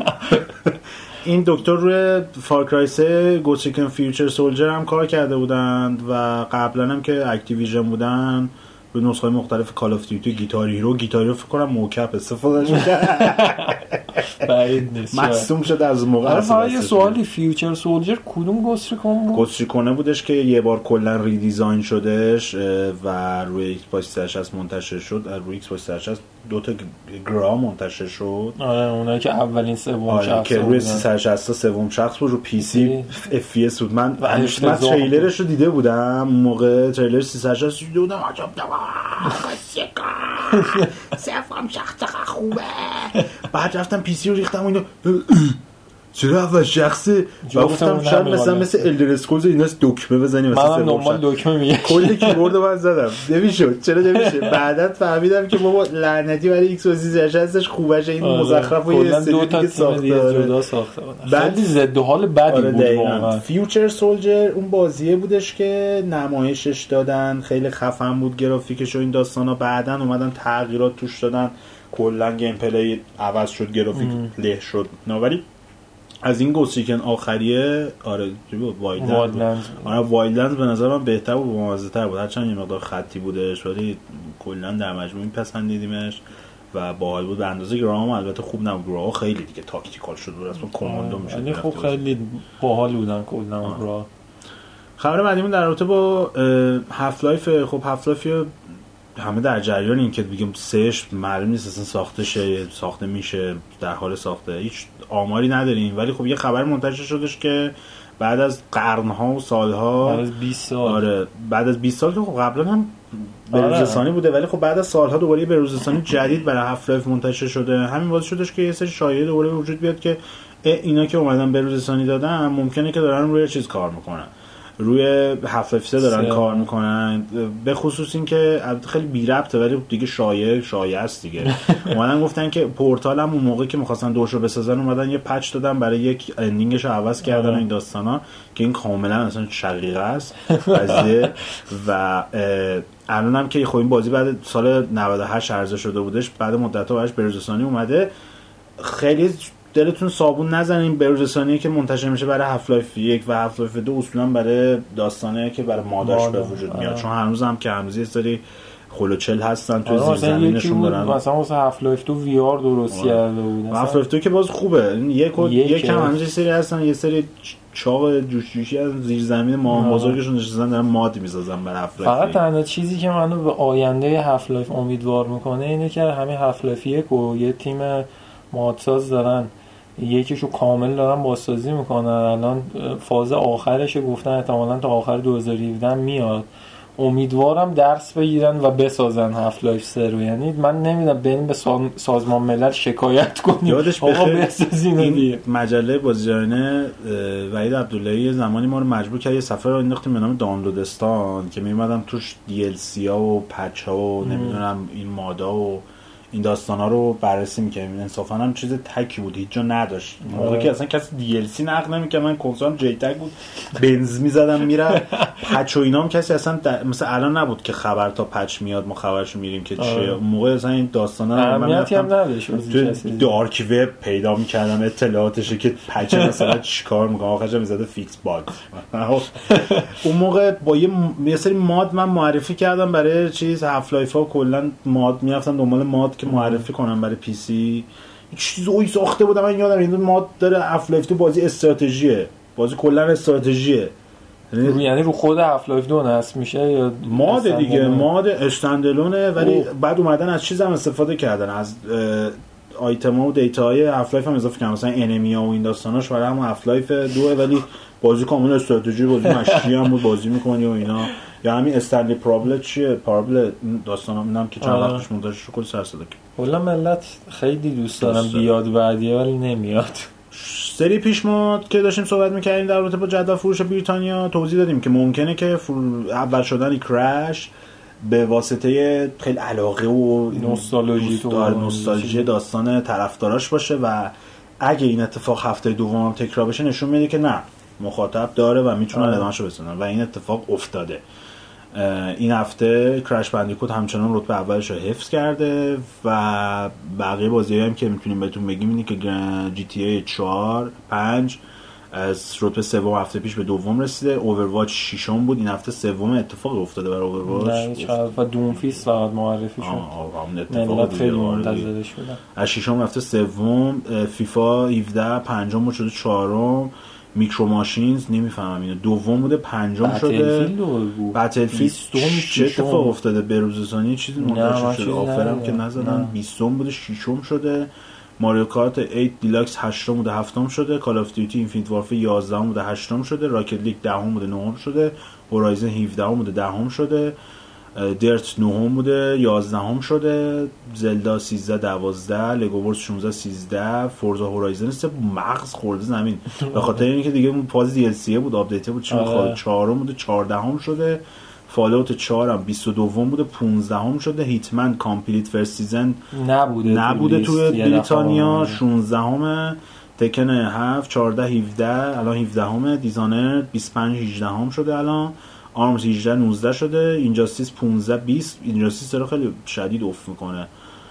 این دکتر روی فار کرای سه گوست ریکن فیوچر سولجر هم کار کرده بودند و قبلا هم که اکتیویژن بودن به نسخه مختلف کال آف دیوتی، گیتار هیرو گیتار هیرو فکر کنم موکپ استفادهش می‌کرد. بعید نیست مصدوم شد از موقع. آره یه سوالی، فیوچر سولجر کدوم گوست ریکن بود؟ گوست ریکن بودش که یه بار کلا ریدیزاین شدش و روی ایکس باکس سیصد و شصت منتشر شد. روی ایکس باکس سیصد و شصت دو تا گرا منتشر شد. آره اونایی که اولین سوم شخص که روی سیصد و شصت سوم شخص بود، رو پی سی اف پی اس بود. من من تریلرش رو دیده بودم موقع تریلر سیصد و شصت دیده بودم، عجب سوم شخص خوبه. بعد رفتم پی سی رو ریختم اینو چرا اول شخصه گفتم شاید مثلا مثل الدر اسکولز ایناست دکمه بزنی مثلا من نورمال دکمه میگم کلی کیبورد من زدم نمیشد. چرا نمیشه؟ بعداً فهمیدم که بابا لعنتی برای ایکس و سیصد و شصت خوبش این مزخرف و یه سری دیگه ساخته جدا ساخته بعد ضد حال بدی بود واقعا. فیوچر سولجر اون بازیه بودش که نمایشش دادن، خیلی خفن بود گرافیکش و این داستانا. بعداً اومدن تغییرات توش دادن، کلا گیم پلی عوض شد، گرافیک له شد. ولی از این گوست ریکن آخریه آره وایلدلندز آره وایلدلندز به نظر من بهتر و بامزه‌تر بود، هرچند یه مقدار خطی بودش ولی کلا در مجموع پسندیدیمش. و باحال بود. به اندازه گرام البته خوب نبود، گرام خیلی دیگه تاکتیکال شد بود، اصلا کماندو میشه. ولی خب خیلی باحال بودن کلا گرام. خبر بعدیمون در رابطه با هاف لایف. خب هاف لایف همه در جریان این که بگیم سهش معلوم نیست اصلا ساخته شه، ساخته میشه، در حال ساخته، هیچ آماری نداریم. ولی خب یه خبر منتشر شدش که بعد از قرنها و سالها، بعد از بیست سال، آره بعد از بیست سال که خب قبلا هم بروزرسانی بوده، ولی خب بعد از سالها دوباره یه بروزرسانی جدید برای هاف لایف منتشر شده. همین باعث شدش که یه سری شایعه دوباره وجود بیاد که اینا که اومدن بروزرسانی دادن ممکنه که دارن روی چیز کار میکنن، روی هاف لایف سه دارن سه. کار میکنن. به خصوص این که خیلی بی ربطه ولی دیگه شایعه شایعه است دیگه. اومدن گفتن که پورتال هم اون موقع که می‌خواستن دوشو بسازن اومدن یه پچ دادن برای یک اندینگش رو عوض کردن این داستانا که این کاملا اصلا شقیقه است قضیه. و الان هم که خب این بازی بعد سال نود و هشت عرضه شده بودش، بعد مدت‌ها براش بروزرسانی اومده. خیلی دلتون صابون نزنین، بروزرسانی که منتشر میشه برای هاف لایف یک و هاف لایف دو اصولا برای داستانه که برای ماداش به وجود میاد، چون هنوز هم که هنوز یه سری خلوچل هستن تو زیر زمینشون دارن. مثلا واسه هاف لایف دو وی آر درست کرده بود، هاف لایف دو که باز خوبه، یک یک هم هنوز سری هستن، یه سری چاق جوش جوشی از زیر زمین ما بزرگشون نشستن دارن ماد میسازن برای هاف لایف. فقط تنها چیزی که منو به آینده هاف لایف امیدوار میکنه اینه که همین هاف لایف یک و یه تیم مادساز دارن، یکیشو کامل دارن بازسازی میکنن، الان فاز آخرش گفتن احتمالاً تا آخر دو هزار و هفده میاد. امیدوارم درس بگیرن و بسازن هاف لایف سه رو. یعنی من نمیدونم بریم به سازمان ملل شکایت کنیم آقا بسازین. این مجله بازیگرانه وحید عبداللهی زمانی ما رو مجبور کرد یه صفحه رو انداختیم به نام دانلودستان که میومدم توش دی ال سی ها و پچ ها و نمیدونم این مادا و این داستانا رو بررسی می‌کردیم. انصافا هم چیز تکی بود، هیچ جا نداشت. موقعی که اصلا کسی دی ال سی نقل نمی‌کرد، من کنسولم جی تک بود، بنز می‌زدم میره پچ و اینام کسی اصلا در... مثلا الان نبود که خبر تا پچ میاد ما خبرشو میریم که چه موقع اصلا این داستانا رو اهمیتی هم نداشت. دارک وب پیدا می‌کردم اطلاعاتش که پچ مثلا چیکار می‌کنه، آخرش می‌زده فیکس باگ. اون موقع با یه یه سری ماد من معرفی کردم برای چیز هاف لایف‌ها، کلا ماد می‌رفتم دنبال ماد که معرفی کنم برای پی سی. چیزی ساخته بودم من یادم این ماد داره هاف لایف تو بازی استراتژیه، بازی کلا استراتژیه، یعنی یعنی رو خود هاف لایف دو نصب میشه یا ماد دیگه، ماد استندالونه. ولی اوه. بعد اومدن از چیز هم استفاده کردن، از آیتما و دیتاهای هاف لایف هم اضافه کردن، مثلا انمیا و این داستاناش برای هم هاف لایف دو، ولی بازی کاملا استراتژی، بازی مشی هم بود، بازی می‌کنی و اینا. یا همین استنلی پرابل چیه پرابل داستانا میدم که چند وقت پیش منتشر شد، کلی سر صدا کرد. کلا ملت خیلی دوست دارن بیاد بعدی ولی نمیاد. سری پیش ما که داشتیم صحبت می‌کردیم در رابطه با جدول فروش بریتانیا توضیح دادیم که ممکنه که اول شدن کرش به واسطه خیلی علاقه و نوستالژی تو نوستالژی داستان طرفداراش باشه و اگه این اتفاق هفته دوم تکرار بشه نشون میده که نه مخاطب داره و میتونن ادامه‌شو بزنن و این اتفاق افتاده. این هفته کرش بندیکوت همچنان رتبه اولش رو حفظ کرده و بقیه بازی‌ها هم که میتونیم بهتون بگیم اینه که جی تی ای چهار پنج از رتبه سوم هفته پیش به دوم رسیده، اوورواچ ششم بود این هفته سوم. اتفاقی افتاده برای اوورواچ و دونفیس فقط معرفی شد. اتفاق خیلی منتظرش بودن. از ششم رفته سوم. فیفا هفده پنجم شده چهارم. میکرو ماشینز نمیفهمم اینو دوم بوده پنجم شده. بتلفیلد چه اتفاق افتاده؟ بروزرسانی چیزی منتشر شده، آفرم که نزدن. بیستم بوده ششم شده. ماریو کارت هشت دیلاکس هشتم بوده هفتم شده. کال آف دیوتی اینفینیت وارفیر یازدهم بوده هشتم شده. راکت لیگ دهم بوده نهم شده. هورایزن هفدهم بوده دهم شده. درت نهم بوده یازدهم شده. زلدا سیزده دوازده. لگو ورز شانزده سیزده. فورزا هورایزن سه مغز خورده زمین به خاطر اینکه دیگه اون فاز دی ال سی بود، آپدیت بود، چون خود چهارم بوده چهاردهم شده. فالوت چهار هم بیست و دو بوده پانزدهم شده. هیتمن کامپلیت فرست سیزن نبوده نبوده تو بریتانیا شانزدهم. تکن هفت چهارده هفده الان هفدهم. دیزانر بیست و پنج هجدهم شده الان. آرمز هجده نوزده شده. اینجاستیس پانزده بیست. اینجاستیس رو خیلی شدید افت میکنه.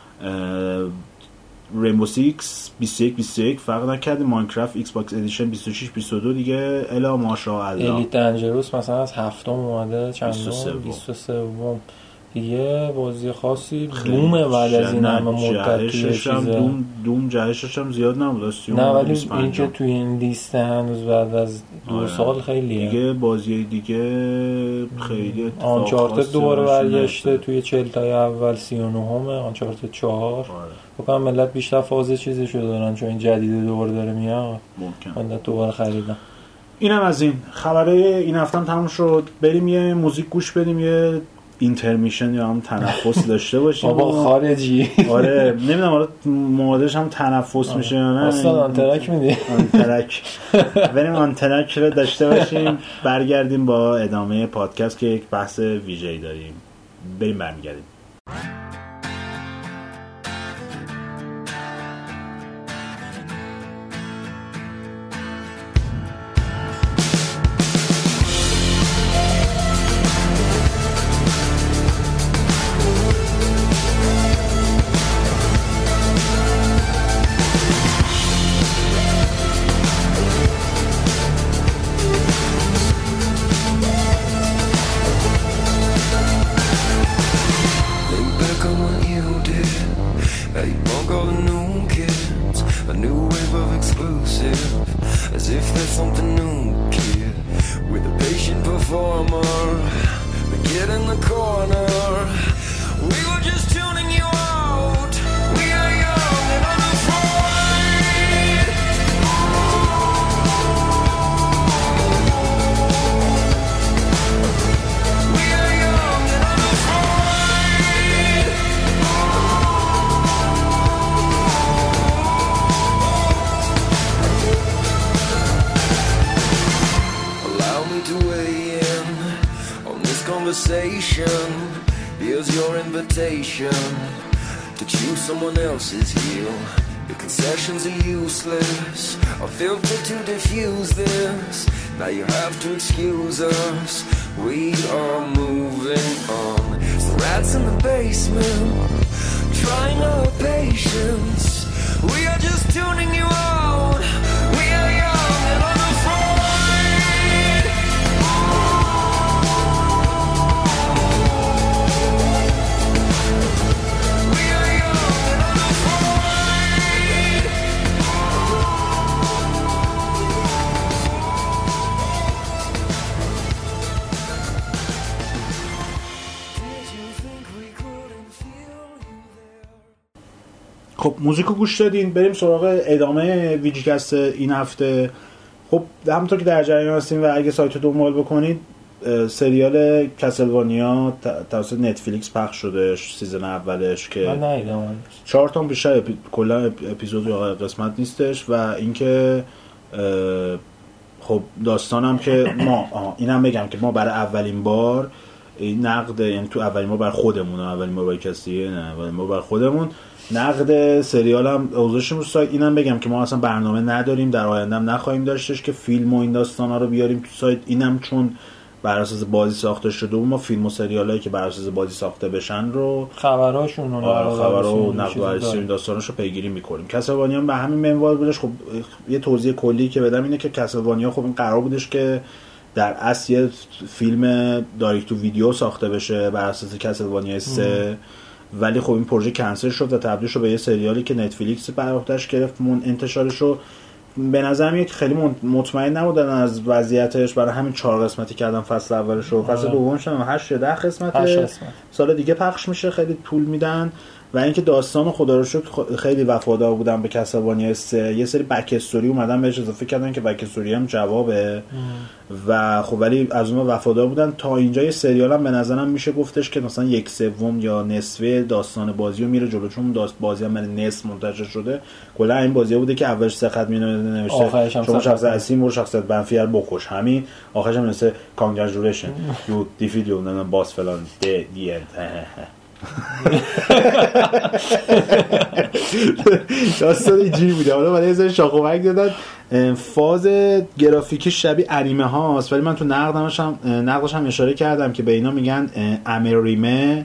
ریمبو سیکس بیست و یک بیست و یک فرق نکرده. ماینکرافت ایکس باکس ادیشن بیست و شش بیست و دو دیگه الا ماشاءالله. الیت دنجروس مثلا از هفتم اومده چند بیست و سه یه بازی خاصی دومه بعد از این همه مدت توی چیزه دوم دوم جهشش هم زیاد نبود نه ولی این که توی این لیست هنوز بعد از دو آره. سال خیلیه دیگه بازی دیگه خیلی اتفاق آنچارتد دوباره برگشته توی چهل تای اول سی و نهم آنچارتد چهار بکنم ملت بیشتر فاز چیزشو دارن چون این جدیده دوباره داره میاد ممکن ملت دوباره خریدن. اینم از این خبره این هفتم تموم شد. بریم یه موزیک گوش بدیم یه اینترمیشن یا هم تنفس داشته باشیم. بابا خارجی آره نمیدونم حالا موادش هم تنفس میشه یا نه. اصلا آنترک میدی آنترک بریم آنترک رو داشته باشیم برگردیم با ادامه پادکست که یک بحث ویژه‌ای داریم. بریم برمیگردیم. Here's your invitation to choose someone else's heel. Your concessions are useless, a filter to diffuse this. Now you have to excuse us, we are moving on. It's the rats in the basement, trying our patience. We are just tuning you out, we are young and unafraid. خب موزیکو گوش دادین. بریم سراغ ادامه ویجیکست این هفته. خب همونطور که در جریان هستیم و اگه سایت رو دنبال بکنید سریال کسلوانیا توسط نتفلیکس پخش شده سیزن اولش که من ندیدم چهار تا بیشتر اپی... کلا اپیزود یا قسمت نیستش و اینکه خب داستانم که ما اینم بگم که ما برای اولین بار این نقد یعنی تو اولین بار بر خودمون اولین بار برای کسی نه اولین بار بر خودمون نقد سریال هم اوضاعش رو سایت. اینم بگم که ما اصلا برنامه نداریم در آینده هم نخواهیم داشتش که فیلم و این داستانا رو بیاریم تو سایت. اینم چون بر اساس بازی ساخته شده و ما فیلم و سریالایی که بر اساس بازی ساخته بشن رو خبراشون و خبرا و نقد و بررسی این داستاناش رو پیگیری می‌کنیم. کسلوانیا هم به همین منوال بودش. خب یه توضیح کلی که بدم اینه که کسلوانیا خب این قرار بودش که در اصل یه فیلم دایرکت تو ویدیو ساخته بشه بر اساس کسلوانیا سه، ولی خب این پروژه کنسل شد و تبدیل شد به یه سریالی که نتفلیکس بر عهده‌اش گرفت. مون انتشارش رو به نظر میاد خیلی مطمئن نبودن از وضعیتش، برای همین چهار قسمتی کردن فصل اولش رو. فصل دومش هم هشت ده قسمته سال دیگه پخش میشه، خیلی طول میدن. و اینکه داستان خدا رو شکر خیلی وفادار بودن به کسلوانیا سه. یه سری بک استوری اومدن بهش اضافه کردن که بک استوری هم جوابه ام. و خب ولی از اون وفادار بودن تا اینجا. یه سریال هم به نظرم میشه گفتش که مثلا یک سوم یا نصفه داستان بازی رو میره جلو، چون داست بازی هم من نصف منتشر شده. کلا این بازی بوده که اولش سه خط می‌نوشته شما شخص اصلی رو شخصیت منفی رو بکش، همین آخرش هم مثل کانگرچولیشن یو دیفید یو نه باس فلان دی دی داستان اینجوری بوده. حالا برای یه شاخوبک دادن فاز گرافیکی شبیه انیمه هاست، ولی من تو نقدش هم نقدش هم اشاره کردم که به اینا میگن امریمه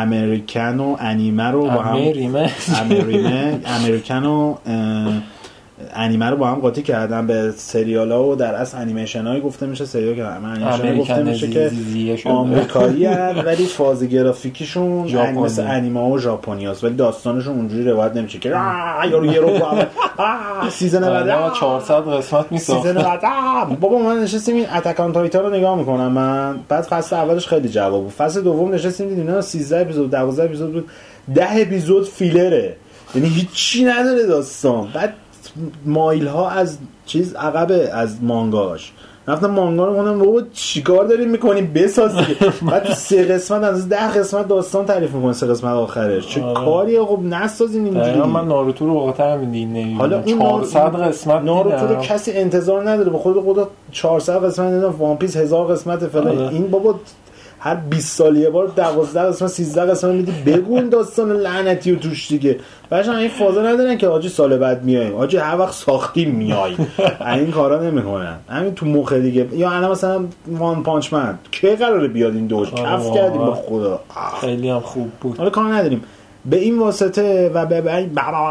امریکانو انیمه رو با هم امریمه امریکانو انیمه رو با هم قاطی کردن به سریال‌ها و در اصل انیمیشن‌های گفته میشه سریال که انیمیشن گفته میشه که آمریکایی هستن ولی فاز گرافیکیشون مثل انیمه و ژاپنیاست ولی داستانشون اونجوری روایت نمیشه که یارو یه رو سیزن بعد چهارصد قسمت میساخت سیزن بعد بابا من نشستیم این اتک آن تایتان رو نگاه میکنم من بعد فصل اولش خیلی جواب بود فصل دوم نشستیم دیدیم اینا سیزده اپیزود دوازده اپیزود بود ده اپیزود فیلره یعنی هیچی نداره داستان بعد مایل ها از چیز عقبه از مانگاش رفتم مانگا رو خوندم بابا چیکار دارین میکنین بساز دیگه بعد تو سه قسمت از ده قسمت داستان تعریف میکنه سه قسمت آخرش چه کاریه خب نسازین اینجوری من ناروتو رو واقعا نمیدونم حالا اون چهارصد قسمت ناروتو رو کسی انتظار نداره به خود خدا چهارصد قسمت نمیدونم وان پیس هزار قسمت فلان این بابا هر بیست سال یه بار دوازده قسمت سیزده قسمت میدی بگون داستان لعنتی و توش دیگه بعدش این فازا ندارن که آجی سال بعد میایم آجی هر وقت ساختیم میایم این کارا نمیکنن همین تو مخ دیگه یا الان مثلا وان پانچ من کی قراره بیاد این دوش کف کردیم با خدا خیلی هم خوب بود حالا کار نداریم به این واسطه و به, به این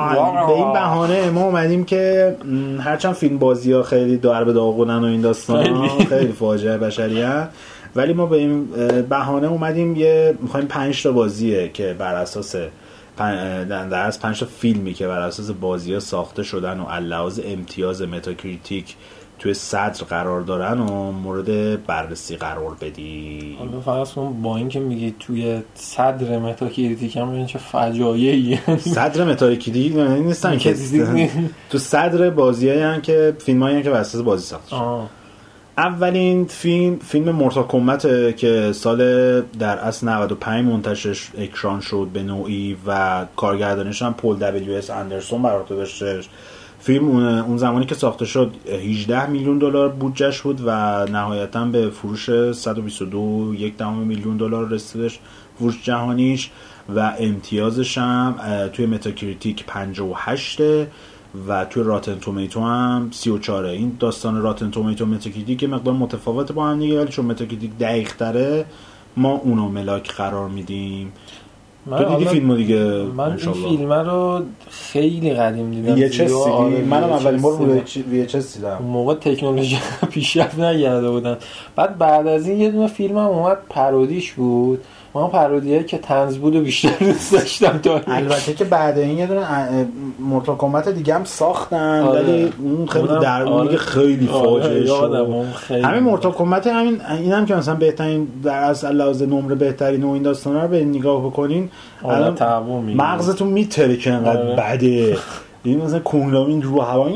بهانه ما اومدیم که هرچند فیلم بازی‌ها خیلی دار به داغونن و این داستانا خیلی فاجعه بشریه ولی ما به این بهانه اومدیم یه می‌خوایم پنج تا بازیه که بر اساس در از پنج تا فیلمی که بر اساس بازی‌ها ساخته شدن و علاوه امتیاز متاکریتیک توی صدر قرار دارن و مورد بررسی قرار بدی. حالا فقط با این که میگی توی صدر متاکریتیک هم این چه فجایعی صدر متاکریتیک نیستن که تو صدر بازیایی ان که فیلمایی ان که بر اساس بازی ساخته شدن. اولین فیلم فیلم مورتال کمبت که سال در اصل نود و پنج منتشر اکران شد به نوعی و کارگردانیش هم پول دبلیو اس اندرسون بر عهده داشته. فیلم اون زمانی که ساخته شد هجده میلیون دلار بودجهش بود و نهایتاً به فروش صد و بیست و دو و یک دهم میلیون دلار رسیدش فروش جهانیش و امتیازش هم توی متاکریتیک پنجاه و هشت و توی راتن تومیتو هم سی و چهار. این داستان راتن تومیتو متاکریتیک که مقدار متفاوت با هم دیگه ولی چون متاکریتیک دقیق تره ما اونو ملاک قرار میدیم. تو دیدی فیلمو دیگه؟ من این فیلم رو خیلی قدیم دیدم. وی اچ اس دیدی؟ منم اولین بار وی اچ اس دیدم. اون موقع تکنولوژی پیشرفت نکرده بودن. بعد بعد از این یه دونه فیلم هم اومد پارودیش بود. من پارودیایی که طنز بود و بیشتر دوست داشتم تا البته که بعد این یه دونه مورتال کمبت دیگه هم ساختن ولی اون خیلی در اون دیگه خیلی فاجعه شد. همین مورتال کمبت همین اینم که مثلا بهترین در از لحاظ نمره بهترین و این داستانا رو به نگاه بکنین الان تعوم مغزتون میتره که انقدر بده این مثلا کونگلامین رو هوا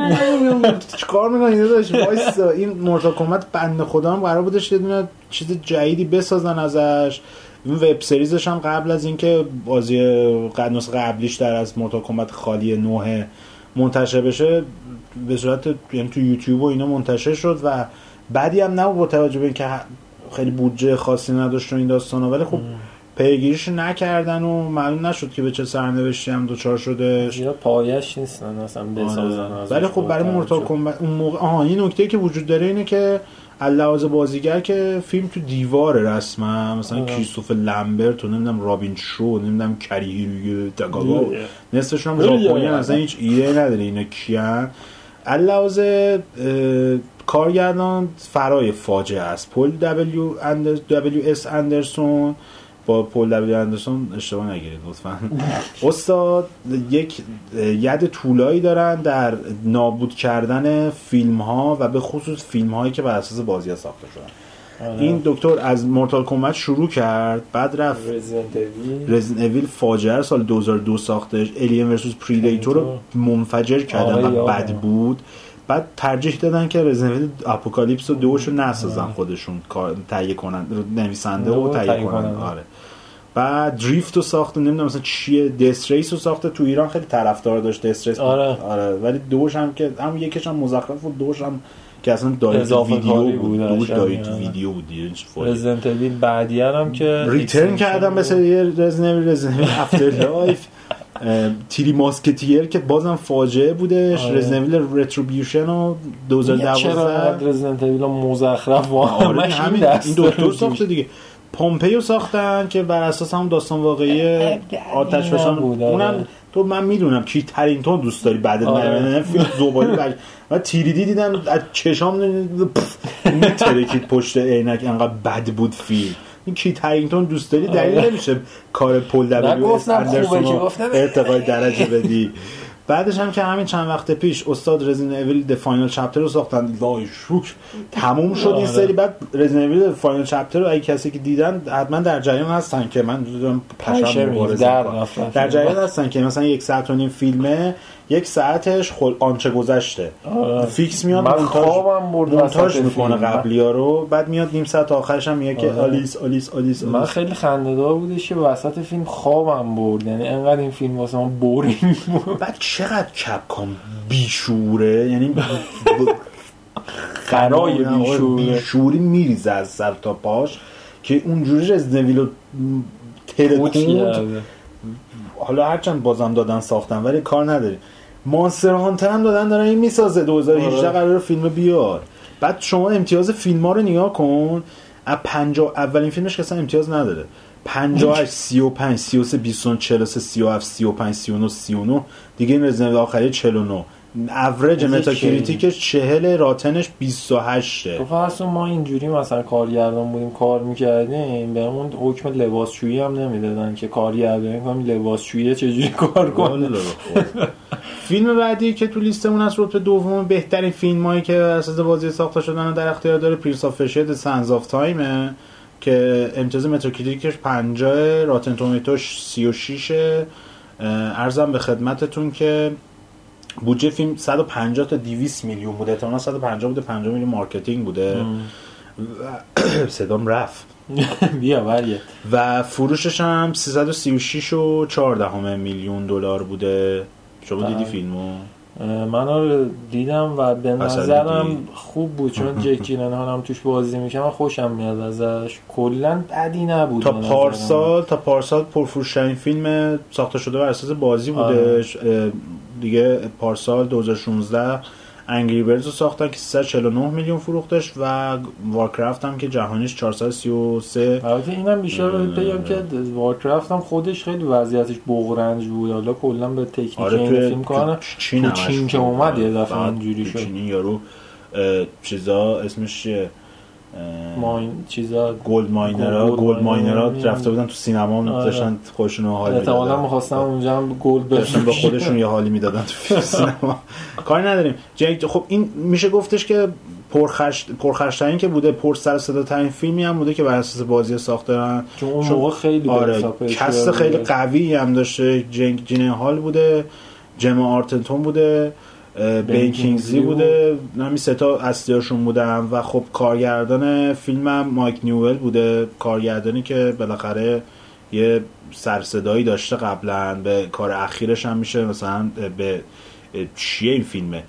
چیکار میکنین داداش وایسا این مورتال کمبت بنده خدا هم قرار بودش یه دونه چیز جدیدی بسازن ازش. این وب سریزش هم قبل از اینکه بازی قدنوس قبلیش در از مورتال کمبت خالی نوه منتشر بشه به صورت یعنی تو یوتیوب و اینا منتشر شد و بعدی هم نبود با توجه به اینکه خیلی بودجه خاصی نداشت این داستانا ولی خب پیگیریش نکردن و معلوم نشد که به چه سرنوشتی هم دوچار شده. اینا پایش نیستن اصلا بسازن. ولی خب برای مورتال کمبت اون موقع آها این نکته که وجود داره اینه که علاوه بازیگر که فیلم تو دیواره رسما مثلا کریستوفر لمبرت و نمیدونم رابین شو نمیدونم کریهیرو تاگاوا نصفشون هم ژاپنی مثلا هیچ ایده نداره اینا کیان. علاوه کارگردان فرای فاجعه است پول دبلیو اندر دبلیو اس اندرسون با پول دبلیو اندرسون اشتباه نگیرید لطفا. استاد یک ید طولایی دارن در نابود کردن فیلم ها و به خصوص فیلم هایی که بر اساس بازی ها ساخته شدن. این دکتر از مورتال کمبت شروع کرد بعد رفت رزیدنت اویل فاجعه سال دو هزار و دو ساختش. الین ورسوس پریدیتور رو منفجر کردن و بد بود. بعد ترجیح دادن که رزیدنت اویل اپوکالیپس و دوشو نسازن خودشون تهیه کنن نویسنده و تهیه کنن. آره بعد دریفت رو ساخته نمیدونم مثلا چیه دست ریس رو ساخته تو ایران خیلی طرفدار داشت دست ریس. آره. آره ولی دوش هم که هم یکیش هم مزخرف و دوش هم که اصلا دایت ویدیو بود دوش دایت ویدیو بود دیگه. رزیدنت اویل بعدی هم که ریترن کردم مثلا رزیدنت اویل رزیدنت افتر لایف تیری ماسکتیر که بازم فاجعه بودش. رزیدنت اویل رتریبیوشن و دو هزار و دوازده چرا رزیدنت اویل مزخرف واقعا همین این دکتر ساخته دیگه. پومپیو ساختن که بر اساس هم داستان واقعی آتش فشان بود. اونم تو من میدونم کی ترینتون دوست داری بعد من فیلم زباله بعد من تیریدی دیدم از چشام میترکید پشت عینک انقدر بد بود فیلم. این کی ترینتون دوست داری دلیل نمیشه کار پل دبلیو اس اندرسون رو ارتقای درجه بدی. بعدش هم که همین چند وقت پیش استاد رزیدنت اویل د فاینال چپتر رو ساختن، وای شوک تموم شد این سری. بعد رزیدنت اویل فاینال چپتر رو اگه کسی که دیدن حتما در جریان هستن که من دیدم پشم مبارزه در, در جریان هستن که مثلا یک ساعت و نیم فیلمه، یک ساعتش خل آنچه گذشته فیکس میاد مونتاژ مونتاژ میکنه قبلی‌ها رو، بعد میاد نیم ساعت آخرش هم میگه که آلیس آلیس آلیس. من خیلی خنده‌دار بودش که وسط فیلم خوابم برد، یعنی انقدر این فیلم واسه من بورینگ بود. بعد چقدر کپکام بیشوره، یعنی خرای بیشوری میریزه از سر تا پاش که اونجوری رزیدنت رو ترکوند. حالا هرچند بازم دادن ساختن ولی کار نداری. مانستر هانتر هم دادن دارن این میسازه دو هزار و هجده قراره فیلم بیاد. بعد شما امتیاز فیلم ها رو نگاه کن، از پنجاه اولین فیلمش که اصلا امتیاز نداره، پنجاه و هشت سی و پنج سی و سه بیست و نه چهل و سه سی و هفت سی و پنج سی و نه سی و نه دیگه این رزیدنت آخری چهل و نه، اوریج متاکریتیکش چهل، راتنش بیست و هشت. تو فرض ما اینجوری مثلا کارگردان بودیم کار می‌کردیم بهمون حکم لباسشویی هم نمیدادن که کارگردانی کنیم لباسشویی چجوری کار کنه. فیلم بعدی که تو لیستمون هست رتبه دوم بهترین فیلمایی که اساس بازی ساخته شدن در اختیار داره پرنس آف پرشیا سنز آف تایم که امتیاز متاکریتیکش پنجاه، راتن تومیتوش سی و شش. عرضم به خدمتتون که بودجه فیلم صد و پنجاه تا دویست میلیون بوده، احتمالاً صد و پنجاه بوده، پنجاه میلیون مارکتینگ بوده. صدام رفت بیا بریه. و فروشش هم سیصد و سی و شش و چهار دهم میلیون دلار بوده. شما دیدی فیلمو؟ من رو دیدم و به نظرم خوب بود چون جک جیلنهال هم توش بازی میکنه، من خوشم میاد ازش، کلا بدی نبود. تا پارسال تا پارسال پرفروش‌ترین فیلم ساخته شده بر اساس بازی بوده. دیگه پارسال دو هزار و شانزده انگری بردز رو ساختن که سیصد و چهل و نه میلیون فروختش و وارکرافت هم که جهانیش چهارصد و سی و سه. البته اینم بیشتر بگم که وارکرافت هم خودش خیلی وضعیتش بغرنج بود، حالا کلا به تکنیک آره این فیلم کارن چین, چین که اومد یه دفعه اینجوری شد. چینی یارو چیزا اسمش چیه ماین چیزا گلد ماینرها گلد ماینرها رفته بودن تو سینما هم داشتن خودشون رو حال میدادن. احتمالاً می‌خواستن اونجا هم گلد داشتن به خودشون یه حالی میدادن تو سینما. کاری نداریم. خب این میشه گفتش که پرخرج پرخرج‌ترین که بوده، پر سر و صداترین فیلمی هم بوده که بر اساس بازی ساختن، چون اون موقع خیلی آره کست خیلی قوی هم داشته. جنگ جینهال بوده، جما آرتنتون بوده، بین کینگزلی بوده، همین سه تا اصلیاشون بودن و خب کارگردان فیلمم مایک نیوول بوده، کارگردانی که بالاخره یه سرصدایی داشته قبلا. به کار اخیرش هم میشه مثلا به چیه این فیلمه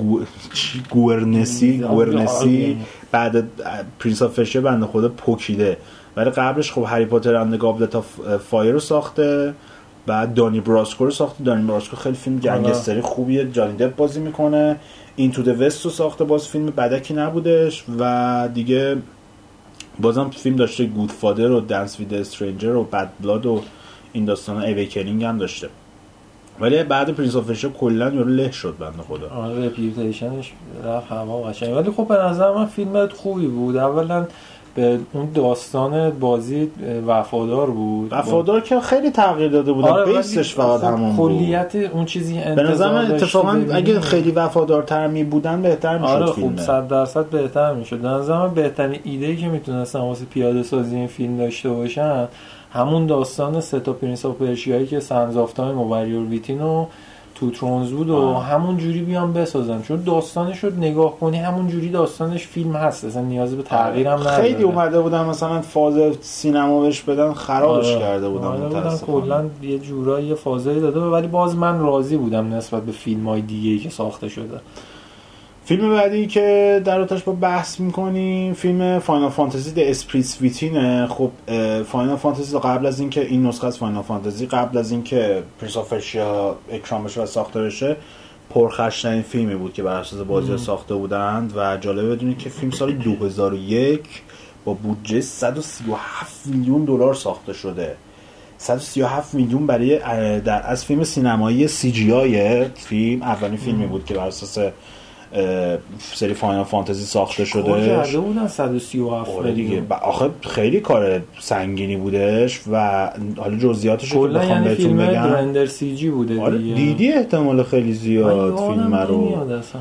گورنسی گورنسی بعد پرنس آف پرشیا بنده خدا پوکیده، ولی قبلش خب هری پاتر اند گابلت آف فایر رو ساخته، بعد دانی براسکو رو ساخته. دانی براسکو خیلی فیلم گنگستری خوبیه، جانی دپ بازی میکنه. این تو د وست رو ساخته، باز فیلم بدکی نبودش. و دیگه بازم فیلم داشته گودفادر و دنس وید استرنجر و بد بلاد و این داستانا، اویکنینگ هم داشته. ولی بعد پرنس آف پرشیا کلا یارو له شد بنده خدا. آره رپیوتیشنش رفت هوا قشنگ. ولی خب به نظر من فیلم خوبی بود. اولا به اون داستان بازی وفادار بود. وفادار که خیلی تغییر داده بود. آره بیسش فقط خب همون بود. کلیت اون چیزی انتظار به نظر من اتفاقا اگه خیلی وفادارتر می بودن بهتر میشد. آره فیلم. خوب صد درصد بهتر میشد. به نظر من بهترین ایده‌ای که میتونستن واسه پیاده سازی این فیلم داشته باشن همون داستان سه تا پرنس آف پرشیایی که سنز آف تایم و واریور ویتین و تو ترونز بود و آه. همون جوری بیان بسازن، چون داستانش رو نگاه کنی همون جوری داستانش فیلم هست، اصلا نیازی به تغییر هم نداره. خیلی اومده بودن مثلا فاز سینما بهش بدن خرابش آه. کرده بودن متاسفانه. کلا یه جورایی یه فازایی داده ولی باز من راضی بودم نسبت به فیلم‌های دیگه‌ای که ساخته شده. فیلم بعدی که در اتش با بحث میکنیم فیلم فاینال فانتزی د اسپریت ویتینه. خب فاینال فانتزی قبل از اینکه این نسخه از فاینال فانتزی قبل از اینکه پرنس آف پرشیا اکران بشه و ساخته بشه پرخرج‌ترین فیلمی بود که بر اساس بازی ساخته بودند و جالب بدونید که فیلم سال دو هزار و یک با بودجه صد و سی و هفت میلیون دلار ساخته شده. صد و سی و هفت میلیون برای در از فیلم سینمایی سی جی آی فیلم اولین فیلمی بود که بر اساس سری فاینال فانتزی ساخته شده. کار کرده بودن صد و سی و هفت دیگه. آخه خیلی کار سنگینی بودش و حالا جزئیاتش رو بخوام یعنی بهتون فیلم بگم رندر سی جی بوده دیگه. دیدی احتمال خیلی زیاد فیلم رو.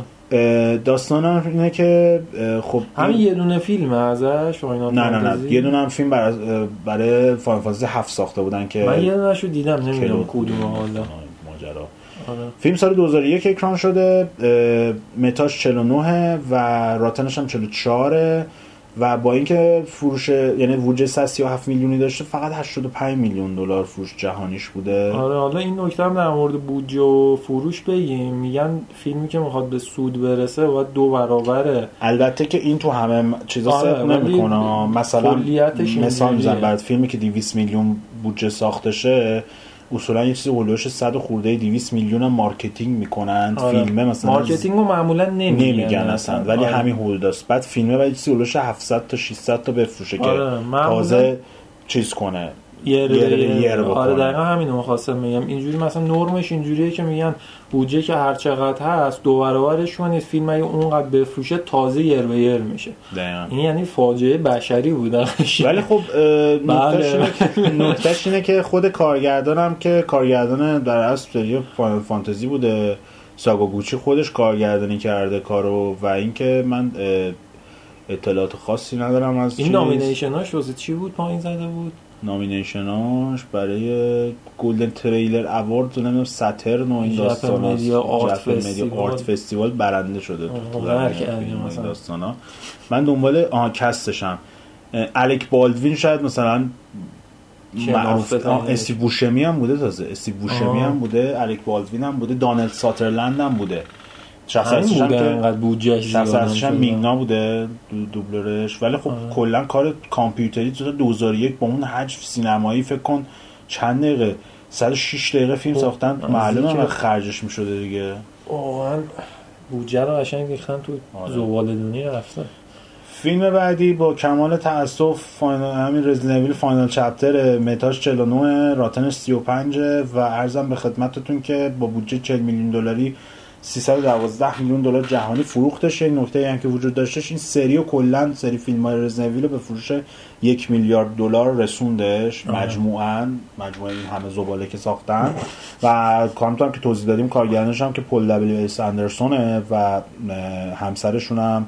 داستانم اینه که خب همین یه دونه فیلم ازش فاینال نه نه نه یه دونه هم فیلم برای برای فاینال فانتزی هفت ساخته بودن که من یه دونهشو دیدم نمیدونم کدومه حالا ماجرا. آره. فیلم سال دو هزار و یک اکران شده، متاش چهل و نه و راتنش هم چهل و چهار و با اینکه فروش یعنی بودجه صد و سی و هفت میلیونی داشته فقط هشتاد و پنج میلیون دلار فروش جهانیش بوده. آره حالا این نکته هم در مورد بودجه و فروش بگیم، میگن فیلمی که میخواد به سود برسه باید دو برابره. البته که این تو همه چیزا آره ثبت نمیکنه. مثلا مثال میزنم برات فیلمی که دویست میلیون بودجه ساخته شه اصولا یه چیزی اولوش صد خورده دویست میلیون مارکتینگ میکنن. آره. فیلمه مثلا مارکتینگو معمولا نمیگن, نمیگن اصلا ولی آره. همین هولداست. بعد فیلمه بعد چیزی اولوش هفتصد تا ششصد تا بفروشه آره. که تازه چیز کنه یه یر بکنه. آره دقیقاً همینو می‌خواستم میگم. اینجوری مثلا نرمش اینجوریه که میگن بودجه که هر چقدر هست دو برابرش کنه فیلم اگه اونقدر بفروشه تازه یر به یر میشه. دقیقاً این یعنی فاجعه بشری بوده. ولی خب نکتهش اینه که نکتهش اینه که خود کارگردانم که کارگردان در اصل سری فاینال فانتزی بوده، ساگاگوچی خودش کارگردانی کرده کارو و اینکه من اطلاعات خاصی ندارم از این نامینیشناش واسه چی بود پایین زده بود؟ نامینیشناش برای گلدن تریلر اوارد و نمیدونم ساترن و این داستانا آرت فستیوال برنده شده تو این داستانا. من دنبال آها کستشم الک بالدوین شاید مثلا معروف استیو بوشمی هم بوده، تازه استیو بوشمی هم بوده، الک بالدوین هم بوده، دانل ساترلند هم بوده. شخصیتش هم که انقدر بودجهش شخصیتش هم میگنا بوده دوبلرش. ولی خب کلا کار کامپیوتری تو دو هزار و یک با اون حجم سینمایی فکر کن چند دقیقه صد و شش دقیقه فیلم ساختن، معلومه که خرجش میشده دیگه. واقعا بودجه رو قشنگ ریختن تو زباله‌دونی رفته. فیلم بعدی با کمال تأسف فاینال همین رزیدنت ایویل فاینال چپتر، متاش چهل و نه، راتنش سی و پنج و عرضم به خدمتتون که با بودجه چهل میلیون دلاری سیصد و دوازده میلیون دلار جهانی فروختش. این نکته هم که وجود داشتش این سری و کلا سری فیلم‌های رزیدنت ایویل به فروش یک میلیارد دلار رسوندش مجموعاً مجموعه این همه زباله که ساختن. و کامنت هم که توضیح دادیم کارگردانش هم که پل دبلیو اس اندرسونه و همسرشون هم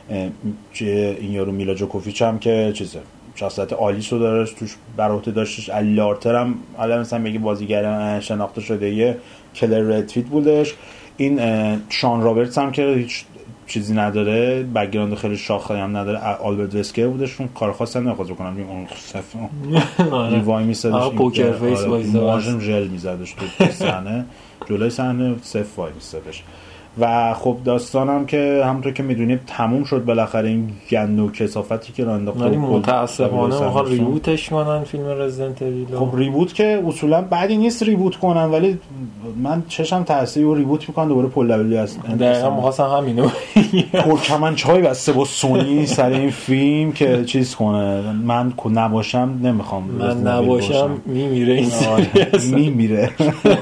این یارو میلا جوکوویچ هم که چیزه شخصیت آلیسو داشت توش بر عهده داشتش. علی لارتر هم حالا مثلا میگه بازیگر شناخته شده یه کلر ردفیت بودش. این شان رابرتس هم که هیچ چیزی نداره، بک‌گراند خیلی شاخه هم نداره، آلبرت وسکر بودش. اون کار خاصی نمیخواست بکنم اون صفر این وای میسادش پوکر فیس وایساده ماژن ژل میزدش تو صحنه جلوی صحنه صفر وای میسادش. و خب داستانم که همونطور که میدونید تموم شد بالاخره این گند و کثافتی که رانداخت. ولی متاسفانه میخوان ریبوتش کنن فیلم رزیدنت ایویل. خب ریبوت که اصولا بعدی نیست ریبوت کنن، ولی من چشم تاثیر و ریبوت میکنن دوباره پل دبلیو است. دقیقاً می‌خواستم همینو ترکمنچای بسته با سونی سر این فیلم که چیز کنه. من نباشم نمیخوام، من نباشم میمیره این سری میمیره.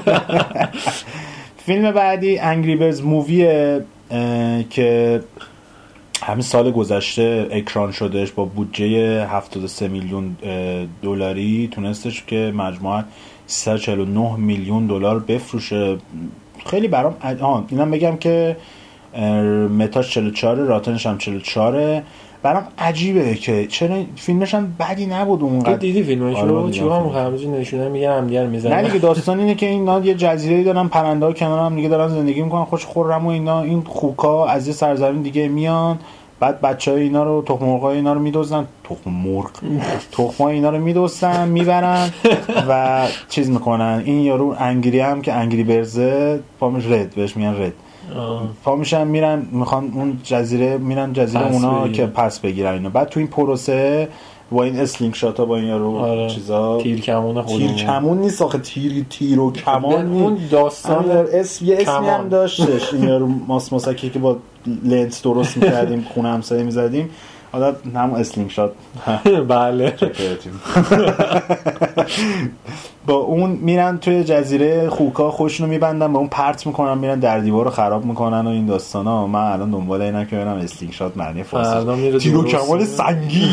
فیلم بعدی انگری برز موویه که همین سال گذشته اکران شدهش با بودجه هفتاد و سه میلیون دلاری تونستش که مجموعاً سیصد و چهل و نه میلیون دلار بفروشه. خیلی برام آن اینم بگم که متاش چهل و چهار، راتنش هم چهل و چهار. برام عجیبه که چرا فیلمش هم بدی نبود اونقدر. دیدی فیلمش رو؟ چیکار می‌خوام نشونه میگه هم دیگه میزنن. نه دیگه داستان اینه که اینا یه جزیره‌ای دارن، پرنده‌ها کنار هم دیگه دارن زندگی میکنن خوش خرم و اینا. این خوکا از یه سرزمین دیگه میان، بعد بچهای اینا رو تخم مرغای اینا رو میدزدن، تخم مرغ تخمای اینا رو میدزدن میبرن و چیز میکنن. این یارو انگری هم که انگری برزه پامش رد بهش میگن رد پا میشن میرن میخوان اون جزیره میرن جزیره اونا بگیر. که پس بگیرن اینا. بعد تو این پروسه با این اسلینگ شات ها با این یارو آره. چیزا تیر کمون خودمون تیر کمون نیست آخه تیر تیر و کمان اون داستان اسم یه اسمی هم داشتش. این یارو ماس ماسکی که با لنز درست میکردیم خونه همسایه میزدیم، حالا همون اسلینگ شات بله با اون میرن توی جزیره خوکا خوشونو میبندن، با اون پرت میکنن میرن در دیوار رو خراب میکنن و این داستانا. من الان دنبال اینم که ببینم استینگ شات معنی فارسی تیرو کمال سنگی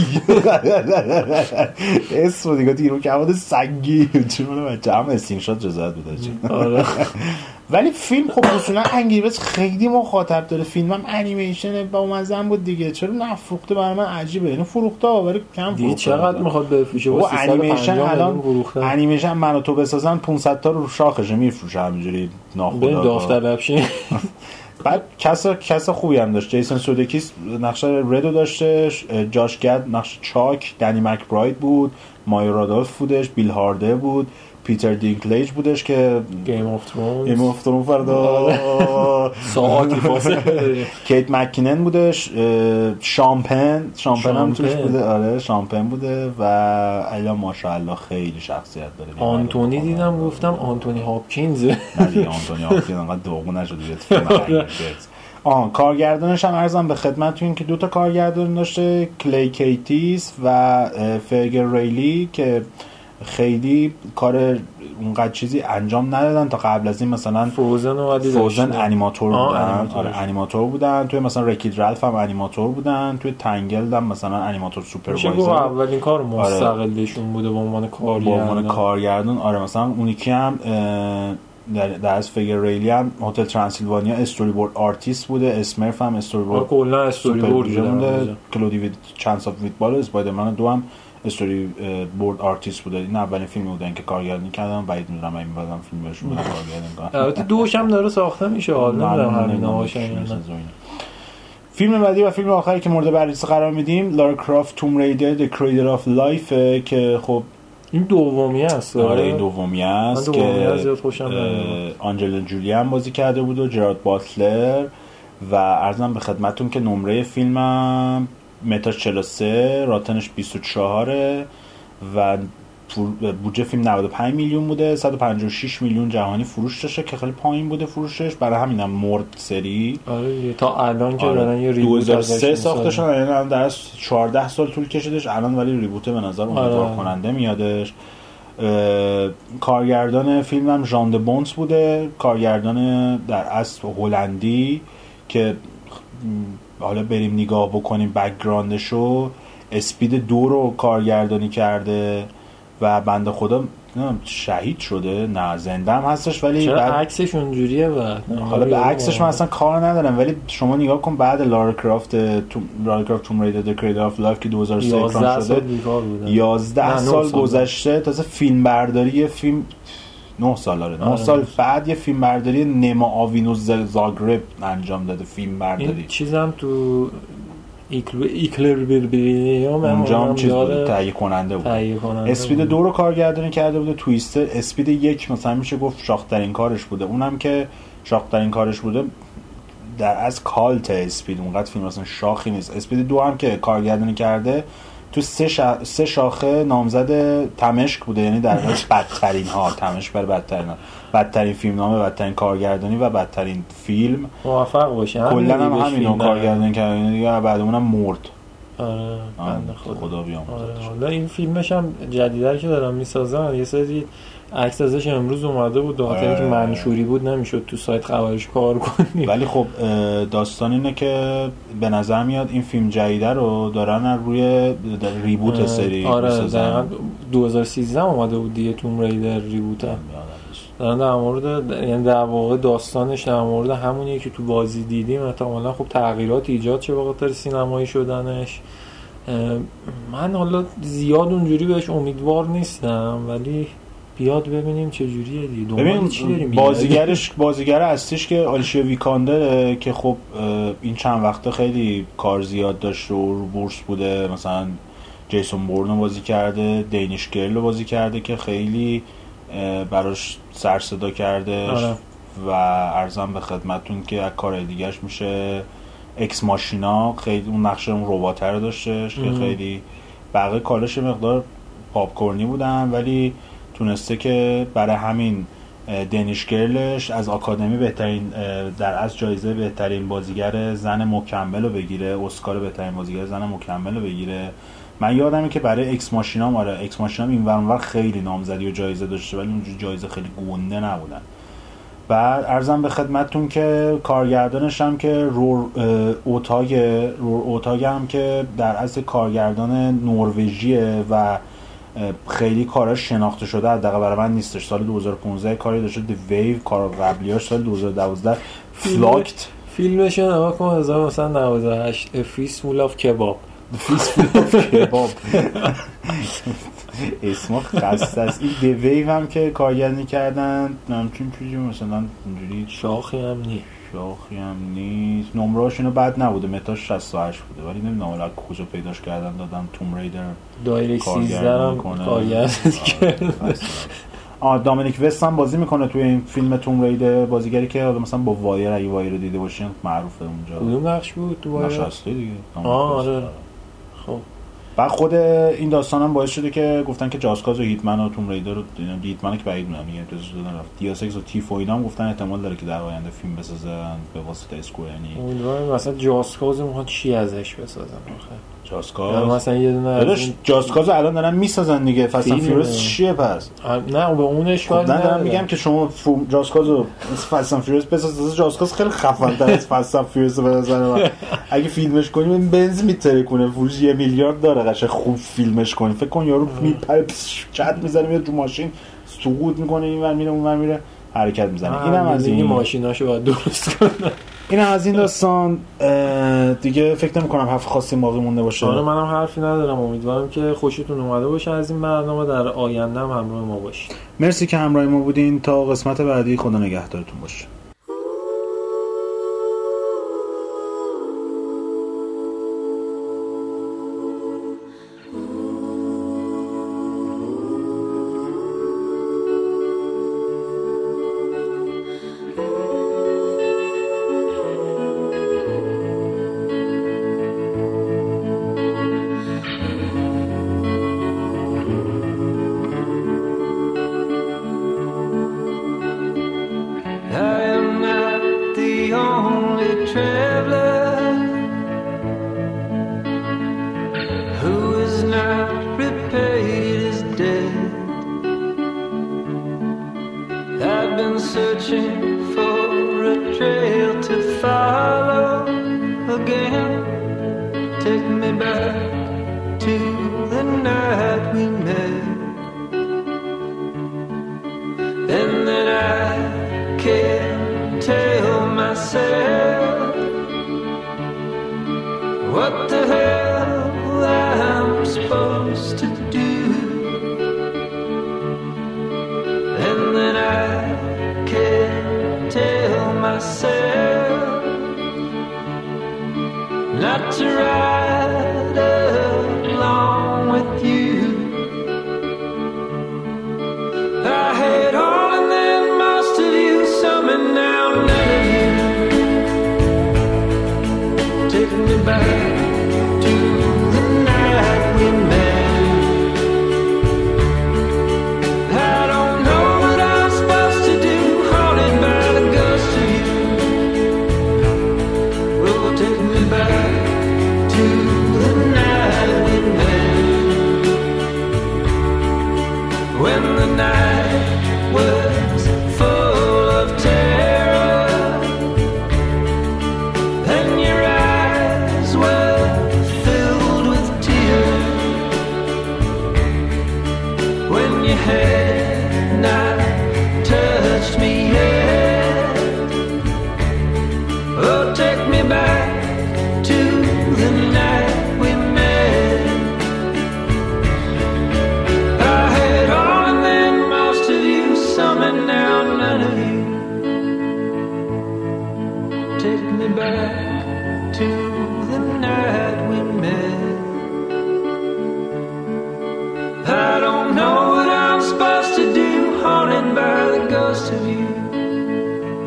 اسم دیگه تیرو کمال سنگی چون بچه هم استینگ شات رضایت بده. آره ولی فیلم خب اصولا انگیز خیلی مخاطب داره، فیلمم انیمیشن با مزن بود دیگه، چرا نفروخته؟ برای من عجیبه. اینو فروخته ولی کم فروخته. چقدر میخواد بفروشه؟ و انیمیشن الان انیمیشن منو تو بسازن پانصد تا رو شاخشه میفروشه همینجوری ناخودآگاه. داوطلب شین. بعد کس کس خوبی هم داشت. جیسون سودکیس نقش ردو داشته، جاش گد نقش چاک، دنی مکبراید بود، مایا رادولف بودش، بیل هارده بود، پیتر دینکلیج بودش که گیم آف ترونز گیم آف ترونز فردا ساعتی فاصله، کیت مکینن بودش، شامپن شامپن هم توش بوده. آره شامپن بوده و الا ماشاءالله خیلی شخصیت داره. آنتونی دیدم گفتم آنتونی هاپکینز. نه دیگه آنتونی هاپکینز انقدر داغون نشد بیاد فیلم. آن کارگردانش هم عرضم به خدمتتون که دو تا کارگردان داشته، کلی کیتیس و فرگر ریلی که خیلی کار اونقدر چیزی انجام ندادن تا قبل از این. مثلا فروزن و فروزن انیماتور بودن. آره انیماتور بودن. توی مثلا رکید رالف هم انیماتور بودن. توی تنگل هم مثلا انیماتور سوپروایزر. میشه گفت اولین کار مستقلشون بوده به عنوان کارگردان. به عنوان کارگردان آره مثلا اون یکی هم در در از فگر ریلی هم هتل ترانسیلوانیا استوری بورد آرتیست بوده. اسمرف هم استوری بورد کلا استوری بورد بوده. کلودی وید چانس اف فوتبال اسپایدرمن دو هم استوری بورد آرتیست بوده. این اولین فیلمی بودن که کارگردانی کردن. بعید می‌دونم این بعدم فیلم بهشون بده کارگردانی کنن. البته دوش هم داره ساخته میشه. حالا نمیدونم همینا باشن یا نه. فیلم بعدی و فیلم آخری که مورد بررسی قرار میدیم لارا کرافت توم ریدر The Cradle of Life که خب این دومی است. آره این دومی است که آنجلینا جولی هم بازی کرده بود و جرارد باتلر. و عرضم به خدمتتون که نمره فیلمم متا چهل و سه، راتنش بیست و چهار و بودجه فیلم نود و پنج میلیون بوده. صد و پنجاه و شش میلیون جهانی فروش داشته که خیلی پایین بوده فروشش، برای همینم مرد سری. آره تا الان که دارن یه ریبوت دو هزار و سه ساخته شده، یعنی در از چهارده سال طول کشیدش الان، ولی ریبوت به نظر امیدوار کننده میادش. کارگردان فیلمم ژان د بونس بوده، کارگردان در اصل هلندی که حالا بریم نگاه بکنیم بک‌گراندشو. اسپید دو رو کارگردانی کرده و بنده خدا شهید شده، نه زنده هم هستش ولی بعد عکسش اونجوریه و حالا به عکسش من اصلا کار ندارم، ولی شما نگاه کن بعد لارا کرافت تو لارا کرافت توم ریدر The Cradle of Life که دو هزار و سه اکران شده یازده سال گذشته تازه فیلم برداری فیلم نه سال داره. نه سال بعد یه فیلم برداری نما آوینو زاگرب انجام داده. فیلم برداری این چیزم تو ایکلر بیربیریام اونجا چیز بود، تهیه کننده بود. اسپید دو رو کارگردانی کرده بوده. تویستر اسپید یک مثلا میشه گفت شاخترین کارش بوده، اونم که شاخترین کارش بوده در از کالت اسپید اونقدر فیلم اصلا شاخی نیست. اسپید دو هم که کارگردانی کرده تو سه, شا... سه شاخه نامزد تمشک بوده، یعنی در واقع بدترین ها تمشک بر بدترین ها. بدترین فیلم نامه، بدترین کارگردانی و بدترین فیلم. موفق باشه. کلا هم همینو کارگردانی کردن دیگه، بعد اونم مرد. آره بنده خدا, خدا بیامرزه. آره حالا این فیلمش هم جدیدتر که دارن میسازن، یه سری عکس ازش امروز اومده بود، به خاطر اینکه منشوری بود نمیشد تو سایت خبرش کار کنی. ولی خب داستان اینه که به نظر میاد این فیلم جدیده رو دارن روی ریبوت سری آره میسازن. دو هزار و سیزده اومده بود دیگه توم ریدر ریبوت هم دارن در مورد، یعنی در واقع داستانش در مورد همونیه که تو بازی دیدیم. احتمالاً خب تغییرات ایجاد شه به خاطر سینمایی شدنش. من حالا زیاد اونجوری بهش امیدوار نیستم، ولی بیاد ببینیم چه جوریه دیگه. ببین چی داریم بازیگرش بازیگر اصلیش که آلیشیا ویکاندره که خب این چند وقته خیلی کار زیاد داشت و رو بورس بوده. مثلا جیسون بورن رو بازی کرده، دینیش گرل رو بازی کرده که خیلی براش سر صدا کرده. آره. و عرضم به خدمتون که از کار دیگهش میشه اکس ماشینا، خیلی اون نقشه اون رباتر رو داشتش که خیلی بقیه کارش مقدار پاپکورنی بودن، ولی تونسته که برای همین دنیش گرلش از آکادمی بهترین در از جایزه بهترین بازیگر زن مکمل رو بگیره، اسکار بهترین بازیگر زن مکمل رو بگیره. من یادمه که برای اکس ماشینام آره اکس ماشینام این ور اونور خیلی نامزدی و جایزه داشته ولی اونجوری جایزه خیلی گنده نبودن. بعد عرضم به خدمتتون که کارگردانش هم که رور اوتاگ رور اوتاگ هم که در اصل کارگردان نروژیه و خیلی کاراش شناخته شده حداقل برای من نیستش. سال دو هزار و پانزده کاری داشته دی ویو، کار قبلیاش سال دو هزار و دوازده فلاکت فیلمش نگاه کن هزار و نود و هشت فیس فول اف کباب فیس فول اف کباب اسم خسته است. این دی ویو هم که کارگردانی کردن همچین چیزی مثلا اینجوری شاخی هم نیست شاخی هم نیست نمرهاش اینو بد نبوده متاش شصت و هشت بوده ولی نمیدونم حالا کجا پیداش کردن دادن توم ریدر دایرکت سیزده هم کارگردانی کرده. آ دامینیک وست هم بازی میکنه توی این فیلم توم ریدر، بازیگری که مثلا با وایر اگه وایر رو دیده باشین معروفه اونجا. کدوم نقش بود تو وایر؟ نقش اصلی دیگه. آره خب بعد خود این داستانم باعث شده که گفتن که جاسکاز و هیتمن و توم ریدر رو دیدن هیتمن که بعید میدونم دیگه امتیاز دادن رفت دیاسکس و تیفو اینا هم گفتن احتمال داره که در آینده فیلم بسازن به واسطه اسکوئر انیکس. امیدوارم مثلا جاسکاز میخواد چی ازش بسازن آخه جاسکاز مثلا یه دونه از این جاسکاز الان دارن میسازن دیگه فاست اند فیوریوس چیه پس نه به اونش کار ندارم. دارم میگم که شما جاسکاز رو فاست اند فیوریوس بسازید جاسکاز خیلی خفن تر از فاست اند فیوریوس به نظر من. اگه فیلمش کنیم بنز میترکونه فروش یه میلیارد داره قشنگ خوب فیلمش کنیم. فکر کن یارو میپره چت میزنه میاد رو ماشین سقوط میکنه اینور میره اونور میره حرکت میزنه. اینم از این ماشیناشو باید درست کنه. اینم از این داستان دیگه. فکر نمی‌کنم حرف خاصی باقی مونده باشه. آره منم حرفی ندارم. امیدوارم که خوشتون اومده باشه از این برنامه. در آینده هم همراه ما باشید. مرسی که همراه ما بودین. تا قسمت بعدی خدا نگهدارتون باشه.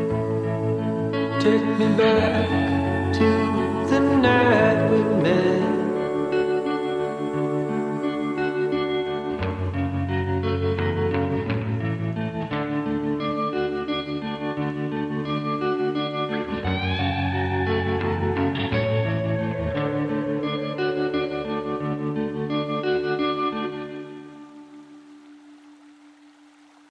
Take me back to the night we met.